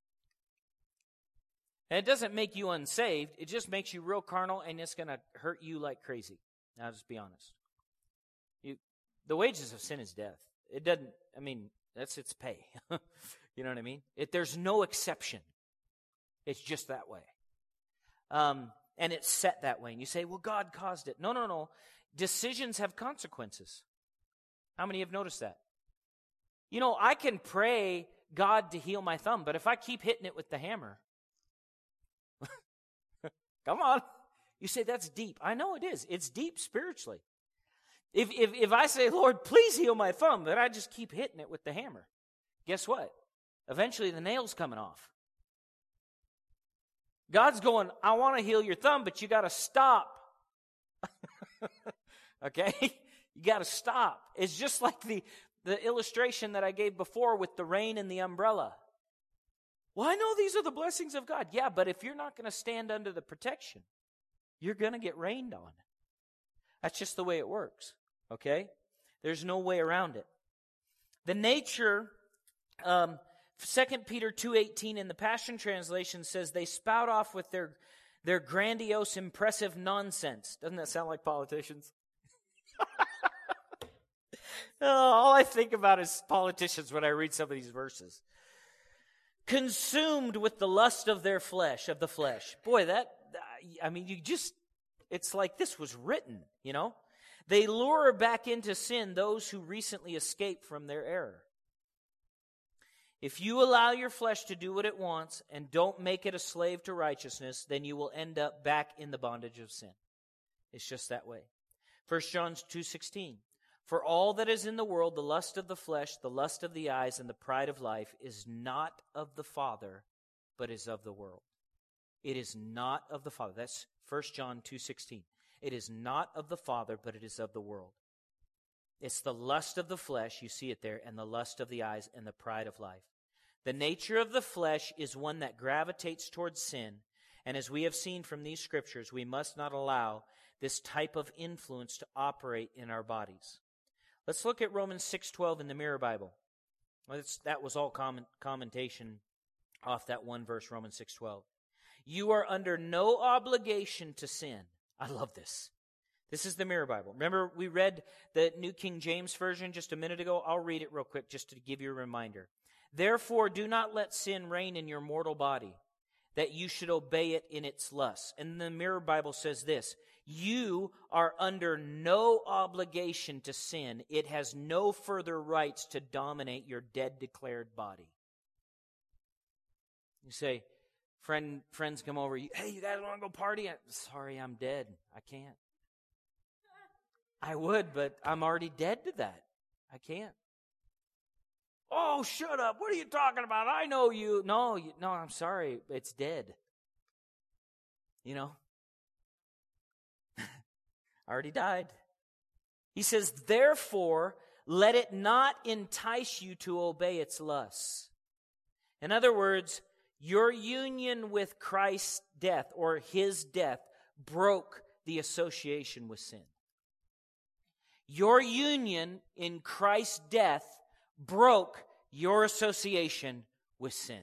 And it doesn't make you unsaved. It just makes you real carnal, and it's going to hurt you like crazy. I'll just be honest. You, the wages of sin is death. It doesn't, I mean, that's its pay. You know what I mean? It, there's no exception. It's just that way. Um, and it's set that way. And you say, well, God caused it. No, no, no. Decisions have consequences. How many have noticed that? You know, I can pray God to heal my thumb, but if I keep hitting it with the hammer, come on. You say, that's deep. I know it is. It's deep spiritually. If, if, if I say, Lord, please heal my thumb, but I just keep hitting it with the hammer, guess what? Eventually the nail's coming off. God's going, I want to heal your thumb, but you got to stop. Okay? You got to stop. It's just like the, the illustration that I gave before with the rain and the umbrella. Well, I know these are the blessings of God. Yeah, but if you're not going to stand under the protection, you're going to get rained on. That's just the way it works. Okay? There's no way around it. The nature, um, Second Peter two eighteen in the Passion Translation says they spout off with their, their grandiose, impressive nonsense. Doesn't that sound like politicians? Oh, all I think about is politicians when I read some of these verses. Consumed with the lust of their flesh, of the flesh. Boy, that, I mean, you just, it's like this was written, you know. They lure back into sin those who recently escaped from their error. If you allow your flesh to do what it wants and don't make it a slave to righteousness, then you will end up back in the bondage of sin. It's just that way. First John two sixteen. For all that is in the world, the lust of the flesh, the lust of the eyes, and the pride of life is not of the Father, but is of the world. It is not of the Father. That's First John two sixteen. It is not of the Father, but it is of the world. It's the lust of the flesh, you see it there, and the lust of the eyes and the pride of life. The nature of the flesh is one that gravitates towards sin, and as we have seen from these scriptures, we must not allow this type of influence to operate in our bodies. Let's look at Romans six twelve in the Mirror Bible. Well, that was all comment, commentation off that one verse, Romans six twelve. You are under no obligation to sin. I love this. This is the Mirror Bible. Remember, we read the New King James Version just a minute ago? I'll read it real quick just to give you a reminder. Therefore, do not let sin reign in your mortal body, that you should obey it in its lusts. And the Mirror Bible says this, you are under no obligation to sin. It has no further rights to dominate your dead declared body. You say, friend, friends come over, hey, you guys want to go party? I'm sorry, I'm dead. I can't. I would, but I'm already dead to that. I can't. Oh, shut up. What are you talking about? I know you. No, you, no, I'm sorry. It's dead. You know? I already died. He says, therefore, let it not entice you to obey its lusts. In other words, your union with Christ's death or his death broke the association with sin. Your union in Christ's death broke your association with sin.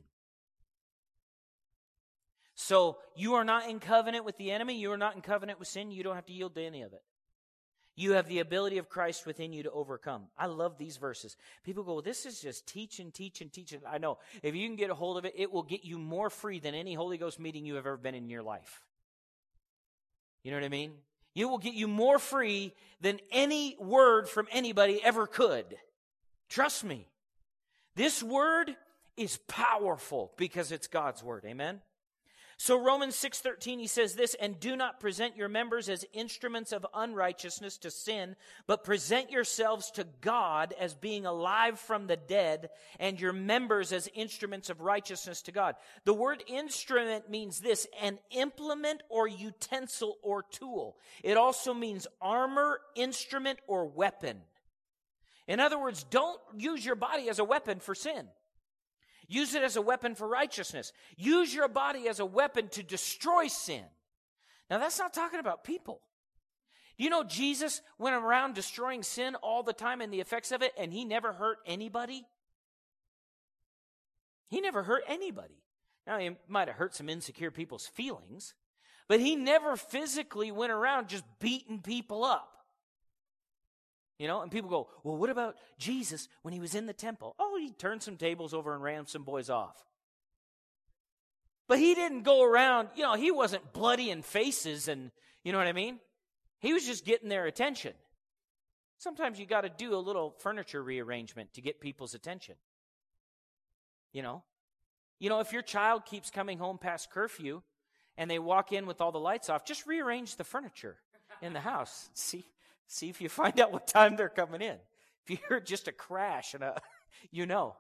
So you are not in covenant with the enemy. You are not in covenant with sin. You don't have to yield to any of it. You have the ability of Christ within you to overcome. I love these verses. People go, well, this is just teaching, teaching, teaching. I know. If you can get a hold of it, it will get you more free than any Holy Ghost meeting you have ever been in your life. You know what I mean? It will get you more free than any word from anybody ever could. Trust me. This word is powerful because it's God's word. Amen? So Romans six thirteen, he says this, and do not present your members as instruments of unrighteousness to sin, but present yourselves to God as being alive from the dead, and your members as instruments of righteousness to God. The word instrument means this, an implement or utensil or tool. It also means armor, instrument, or weapon. In other words, don't use your body as a weapon for sin. Use it as a weapon for righteousness. Use your body as a weapon to destroy sin. Now, that's not talking about people. Do you know Jesus went around destroying sin all the time and the effects of it, and he never hurt anybody? He never hurt anybody. Now, he might have hurt some insecure people's feelings, but he never physically went around just beating people up. You know, and people go, well, what about Jesus when he was in the temple? Oh, he turned some tables over and ran some boys off. But he didn't go around, you know, he wasn't bloody in faces and, you know what I mean? He was just getting their attention. Sometimes you got to do a little furniture rearrangement to get people's attention. You know? You know, if your child keeps coming home past curfew and they walk in with all the lights off, just rearrange the furniture in the house. See? See if you find out what time they're coming in. If you hear just a crash, and a, you know.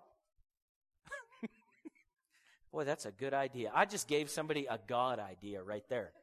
Boy, that's a good idea. I just gave somebody a God idea right there.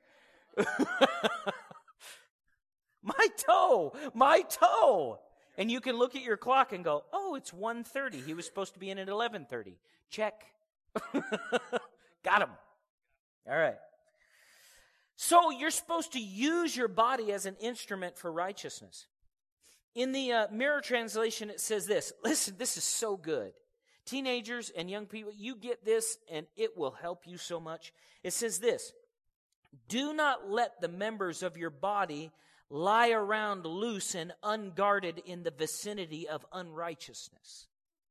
My toe, my toe. And you can look at your clock and go, oh, it's one thirty. He was supposed to be in at eleven thirty. Check. Got him. All right. So you're supposed to use your body as an instrument for righteousness. In the uh, Mirror translation, it says this. Listen, this is so good. Teenagers and young people, you get this and it will help you so much. It says this. Do not let the members of your body lie around loose and unguarded in the vicinity of unrighteousness.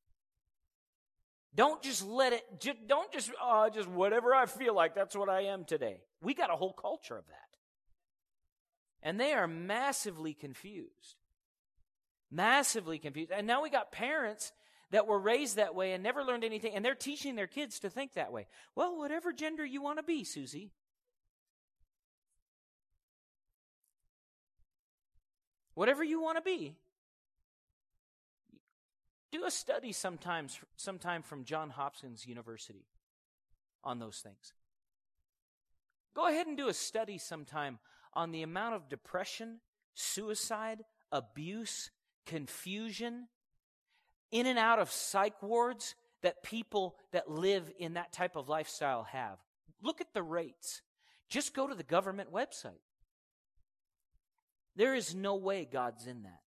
Don't just let it, just, don't just, oh, just whatever I feel like, that's what I am today. We got a whole culture of that. And they are massively confused. Massively confused. And now we got parents that were raised that way and never learned anything, and they're teaching their kids to think that way. Well, whatever gender you want to be, Susie. Whatever you want to be. Do a study sometimes, sometime from Johns Hopkins University on those things. Go ahead and do a study sometime on the amount of depression, suicide, abuse, confusion, in and out of psych wards that people that live in that type of lifestyle have. Look at the rates. Just go to the government website. There is no way God's in that.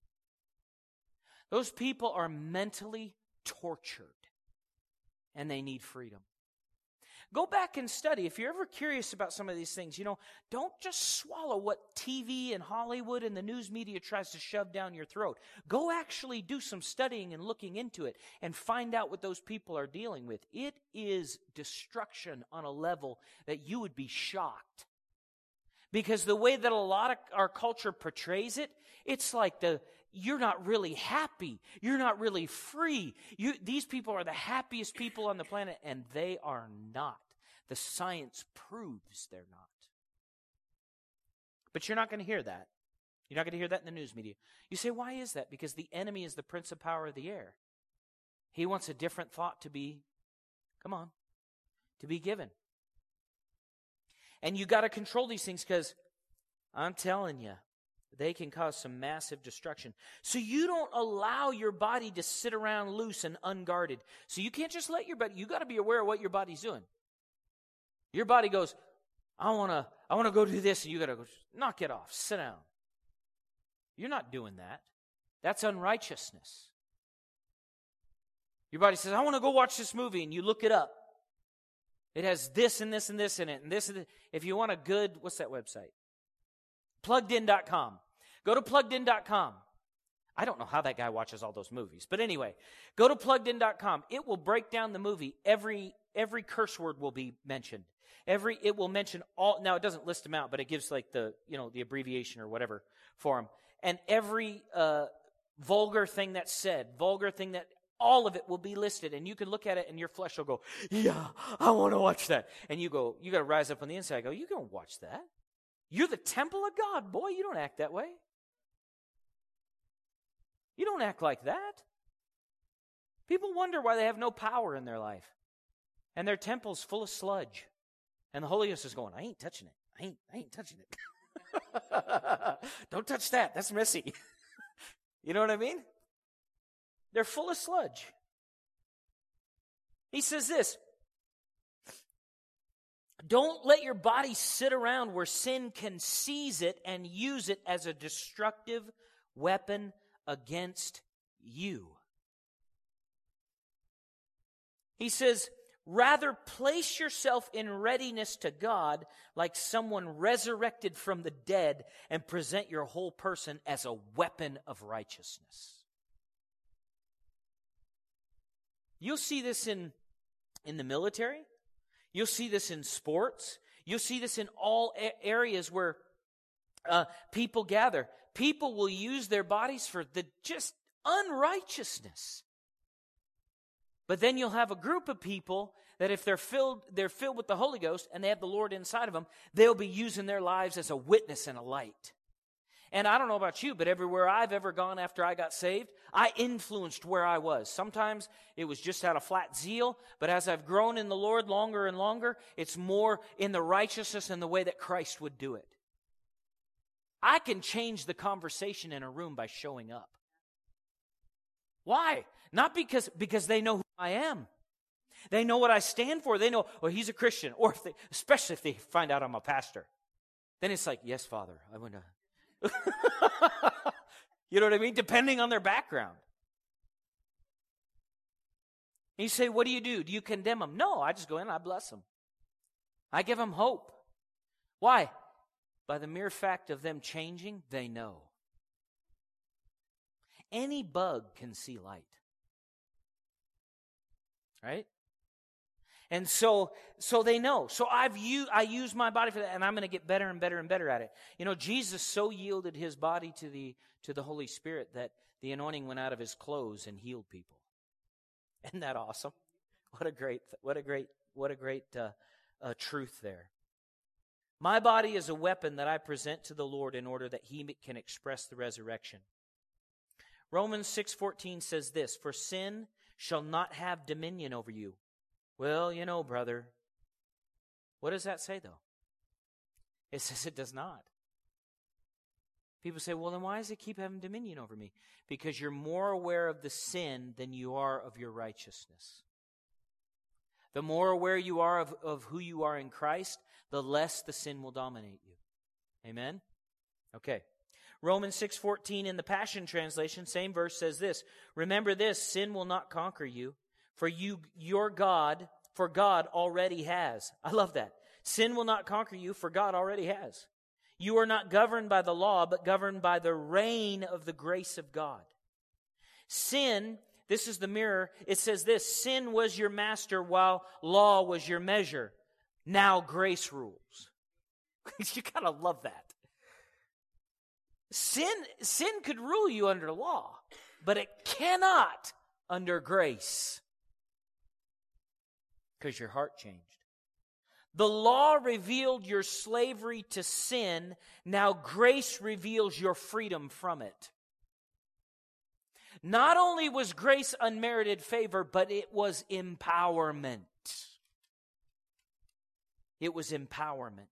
Those people are mentally tortured, and they need freedom. Go back and study. If you're ever curious about some of these things, you know, don't just swallow what T V and Hollywood and the news media tries to shove down your throat. Go actually do some studying and looking into it and find out what those people are dealing with. It is destruction on a level that you would be shocked. Because the way that a lot of our culture portrays it, it's like the you're not really happy. You're not really free. You, these people are the happiest people on the planet, and they are not. The science proves they're not. But you're not going to hear that. You're not going to hear that in the news media. You say, why is that? Because the enemy is the prince of power of the air. He wants a different thought to be, come on, to be given. And you got to control these things because I'm telling you, they can cause some massive destruction. So you don't allow your body to sit around loose and unguarded. So you can't just let your body, you got to be aware of what your body's doing. Your body goes, I want to I want to go do this, and you got to go, knock it off, sit down. You're not doing that. That's unrighteousness. Your body says, I want to go watch this movie, and you look it up. It has this and this and this in it, and this and this. If you want a good, what's that website? plugged in dot com. Go to plugged in dot com. I don't know how that guy watches all those movies. But anyway, go to plugged in dot com. It will break down the movie. Every every curse word will be mentioned. Every it will mention all. Now, it doesn't list them out, but it gives like the, you know, the abbreviation or whatever for them. And every uh, vulgar thing that's said, vulgar thing that, all of it will be listed. And you can look at it and your flesh will go, yeah, I want to watch that. And you go, you got to rise up on the inside. I go, you don't watch that. You're the temple of God, boy. You don't act that way. You don't act like that. People wonder why they have no power in their life. And their temple's full of sludge. And the Holy Ghost is going, I ain't touching it. I ain't, I ain't touching it. Don't touch that. That's messy. You know what I mean? They're full of sludge. He says this, don't let your body sit around where sin can seize it and use it as a destructive weapon against you. He says, rather place yourself in readiness to God like someone resurrected from the dead and present your whole person as a weapon of righteousness. You'll see this in, in the military. You'll see this in sports. You'll see this in all a- areas where uh, people gather. People will use their bodies for the just unrighteousness. But then you'll have a group of people that if they're filled, they're filled with the Holy Ghost and they have the Lord inside of them, they'll be using their lives as a witness and a light. And I don't know about you, but everywhere I've ever gone after I got saved, I influenced where I was. Sometimes it was just out of flat zeal, but as I've grown in the Lord longer and longer, it's more in the righteousness and the way that Christ would do it. I can change the conversation in a room by showing up. Why? Not because, because they know who I am. They know what I stand for. They know, well, he's a Christian. Or if they, especially if they find out I'm a pastor. Then it's like, yes, Father, I want to. You know what I mean? Depending on their background. And you say, what do you do? Do you condemn them? No, I just go in and I bless them. I give them hope. Why? By the mere fact of them changing, they know. Any bug can see light. Right? And so so they know. So I've used, I use my body for that, and I'm going to get better and better and better at it. You know, Jesus so yielded his body to the to the Holy Spirit that the anointing went out of his clothes and healed people. Isn't that awesome? What a great what a great what a great uh, uh, truth there. My body is a weapon that I present to the Lord in order that he can express the resurrection. Romans six fourteen says this, for sin shall not have dominion over you. Well, you know, brother, what does that say, though? It says it does not. People say, well, then why does it keep having dominion over me? Because you're more aware of the sin than you are of your righteousness. The more aware you are of, of who you are in Christ, the less the sin will dominate you. Amen? Okay. Romans six fourteen in the Passion Translation, same verse, says this, remember this, sin will not conquer you. For you, your God, for God already has. I love that. Sin will not conquer you, for God already has. You are not governed by the law, but governed by the reign of the grace of God. Sin, this is the mirror, it says this, sin was your master while law was your measure. Now grace rules. You gotta love that. Sin, sin could rule you under law, but it cannot under grace. Because your heart changed. The law revealed your slavery to sin. Now grace reveals your freedom from it. Not only was grace unmerited favor, but it was empowerment. It was empowerment.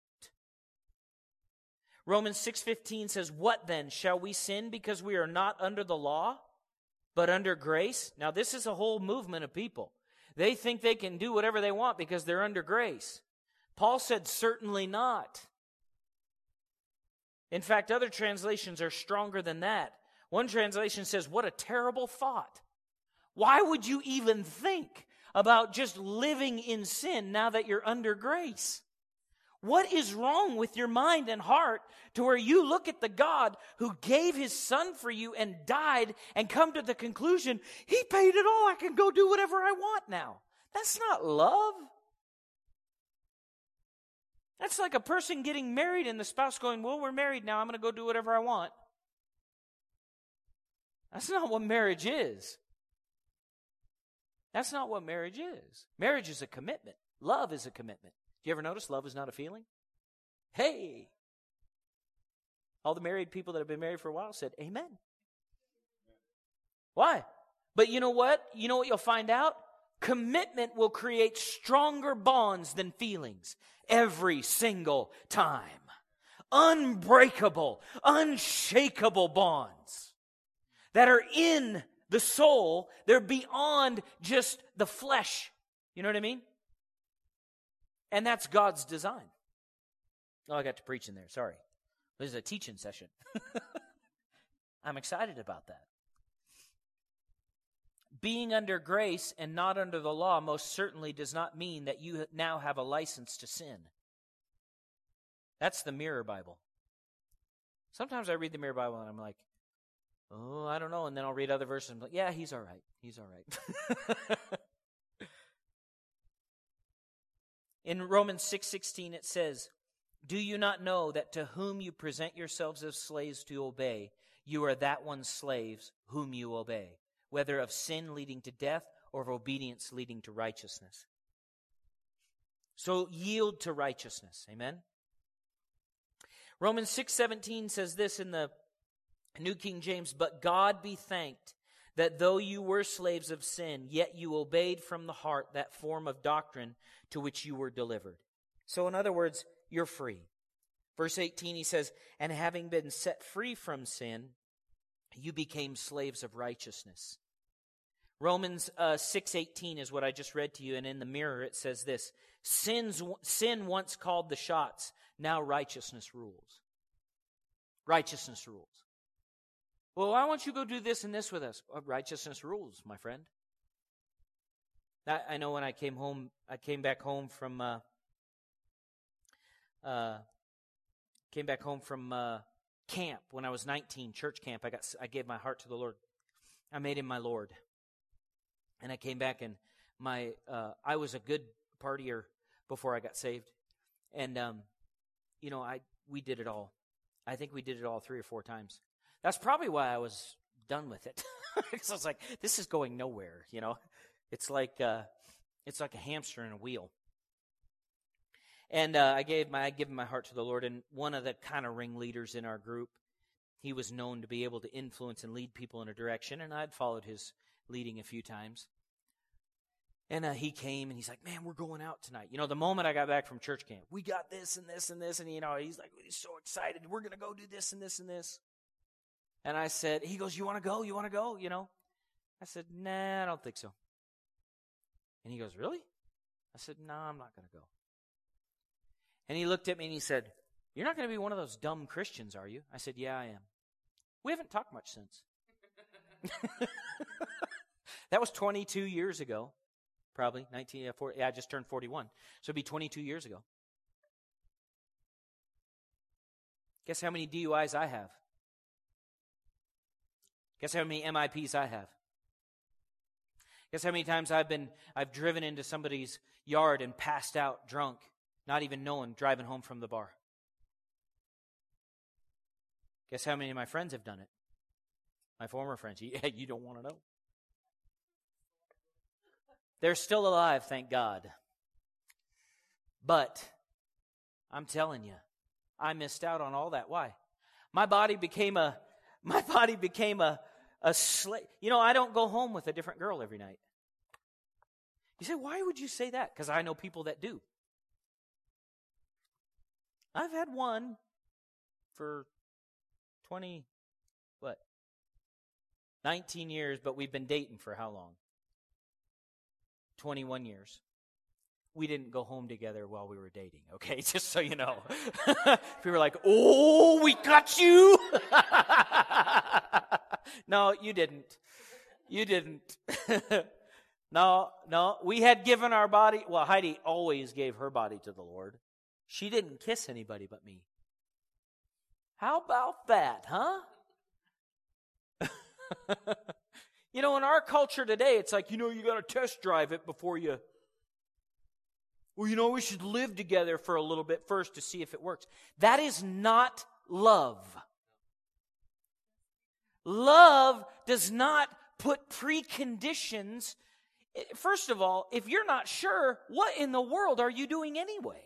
Romans six fifteen says, what then? Shall we sin because we are not under the law, but under grace? Now this is a whole movement of people. They think they can do whatever they want because they're under grace. Paul said, certainly not. In fact, other translations are stronger than that. One translation says, what a terrible thought. Why would you even think about just living in sin now that you're under grace? What is wrong with your mind and heart to where you look at the God who gave his son for you and died and come to the conclusion, he paid it all, I can go do whatever I want now? That's not love. That's like a person getting married and the spouse going, well, we're married now, I'm going to go do whatever I want. That's not what marriage is. That's not what marriage is. Marriage is a commitment. Love is a commitment. Do you ever notice love is not a feeling? Hey! All the married people that have been married for a while said, amen. Why? But you know what? You know what you'll find out? Commitment will create stronger bonds than feelings every single time. Unbreakable, unshakable bonds that are in the soul. They're beyond just the flesh. You know what I mean? And that's God's design. Oh, I got to preach in there. Sorry. This is a teaching session. I'm excited about that. Being under grace and not under the law most certainly does not mean that you now have a license to sin. That's the Mirror Bible. Sometimes I read the Mirror Bible and I'm like, oh, I don't know. And then I'll read other verses and I'm like, yeah, he's all right. He's all right. In Romans six sixteen it says, do you not know that to whom you present yourselves as slaves to obey, you are that one's slaves whom you obey, whether of sin leading to death or of obedience leading to righteousness. So yield to righteousness. Amen? Romans six seventeen says this in the New King James, but God be thanked that though you were slaves of sin, yet you obeyed from the heart that form of doctrine to which you were delivered. So in other words, you're free. Verse eighteen, he says, and having been set free from sin, you became slaves of righteousness. Romans uh, six eighteen is what I just read to you, and in the Mirror it says this, Sin's, sin once called the shots, now righteousness rules. Righteousness rules. Well, why won't you go do this and this with us? Well, righteousness rules, my friend. I, I know when I came home, I came back home from, uh, uh, came back home from uh, camp when I was nineteen, church camp. I got, I gave my heart to the Lord. I made him my Lord, and I came back and my, uh, I was a good partier before I got saved. And, um, you know, I we did it all. I think we did it all three or four times. That's probably why I was done with it. Because I was like, this is going nowhere, you know. It's like uh, it's like a hamster in a wheel. And uh, I gave my I given my heart to the Lord, and one of the kind of ringleaders in our group, he was known to be able to influence and lead people in a direction, and I'd followed his leading a few times. And uh, he came, and he's like, man, we're going out tonight. You know, the moment I got back from church camp, we got this and this and this, and, you know, he's like, he's so excited. We're going to go do this and this and this. And I said, he goes, you want to go? You want to go? You know? I said, nah, I don't think so. And he goes, really? I said, no, nah, I'm not going to go. And he looked at me and he said, you're not going to be one of those dumb Christians, are you? I said, yeah, I am. We haven't talked much since. That was twenty-two years ago, probably. nineteen, yeah, forty, yeah, I just turned forty-one. So it'd be twenty-two years ago. Guess how many D U Is I have? Guess how many M I Ps I have? Guess how many times I've been, I've driven into somebody's yard and passed out drunk, not even knowing, driving home from the bar. Guess how many of my friends have done it? My former friends. Yeah, you don't want to know. They're still alive, thank God. But I'm telling you, I missed out on all that. Why? My body became a my body became a a slave. You know, I don't go home with a different girl every night. You say, why would you say that? Because I know people that do. I've had one for twenty, what? nineteen years, but we've been dating for how long? twenty-one years. We didn't go home together while we were dating, okay? Just so you know. People were like, oh, we got you. No, you didn't. You didn't. No, no. We had given our body. Well, Heidi always gave her body to the Lord. She didn't kiss anybody but me. How about that, huh? You know, in our culture today, it's like, you know, you got to test drive it before you... Well, you know, we should live together for a little bit first to see if it works. That is not love. Love does not put preconditions. First of all, if you're not sure, what in the world are you doing anyway?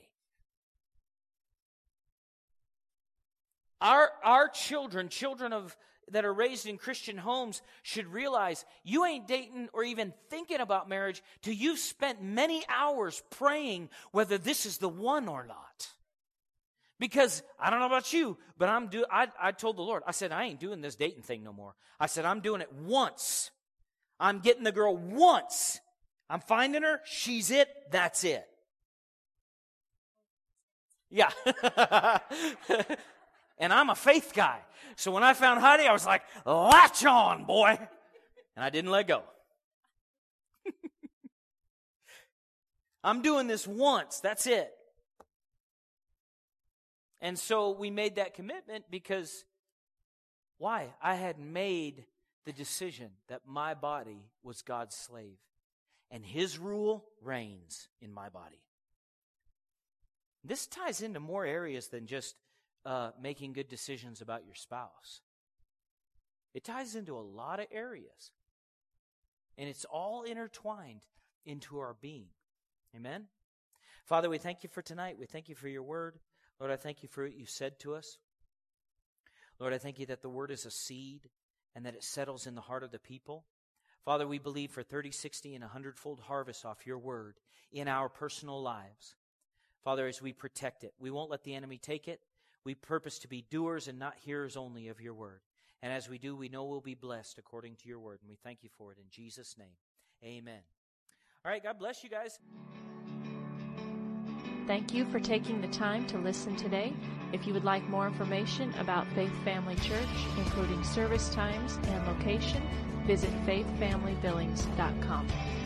Our, our children, children of that are raised in Christian homes should realize you ain't dating or even thinking about marriage till you've spent many hours praying whether this is the one or not. Because I don't know about you, but I'm do. I, I told the Lord, I said, I ain't doing this dating thing no more. I said, I'm doing it once. I'm getting the girl once. I'm finding her. She's it. That's it. Yeah. And I'm a faith guy. So when I found Heidi, I was like, latch on, boy. And I didn't let go. I'm doing this once. That's it. And so we made that commitment because, why? I had made the decision that my body was God's slave. And His rule reigns in my body. This ties into more areas than just Uh, making good decisions about your spouse. It ties into a lot of areas. And it's all intertwined into our being. Amen? Father, we thank you for tonight. We thank you for your word. Lord, I thank you for what you said to us. Lord, I thank you that the word is a seed and that it settles in the heart of the people. Father, we believe for thirty, sixty, and a hundred-fold harvest off your word in our personal lives. Father, as we protect it, we won't let the enemy take it. We purpose to be doers and not hearers only of your word. And as we do, we know we'll be blessed according to your word. And we thank you for it in Jesus' name. Amen. All right, God bless you guys. Thank you for taking the time to listen today. If you would like more information about Faith Family Church, including service times and location, visit faith family billings dot com.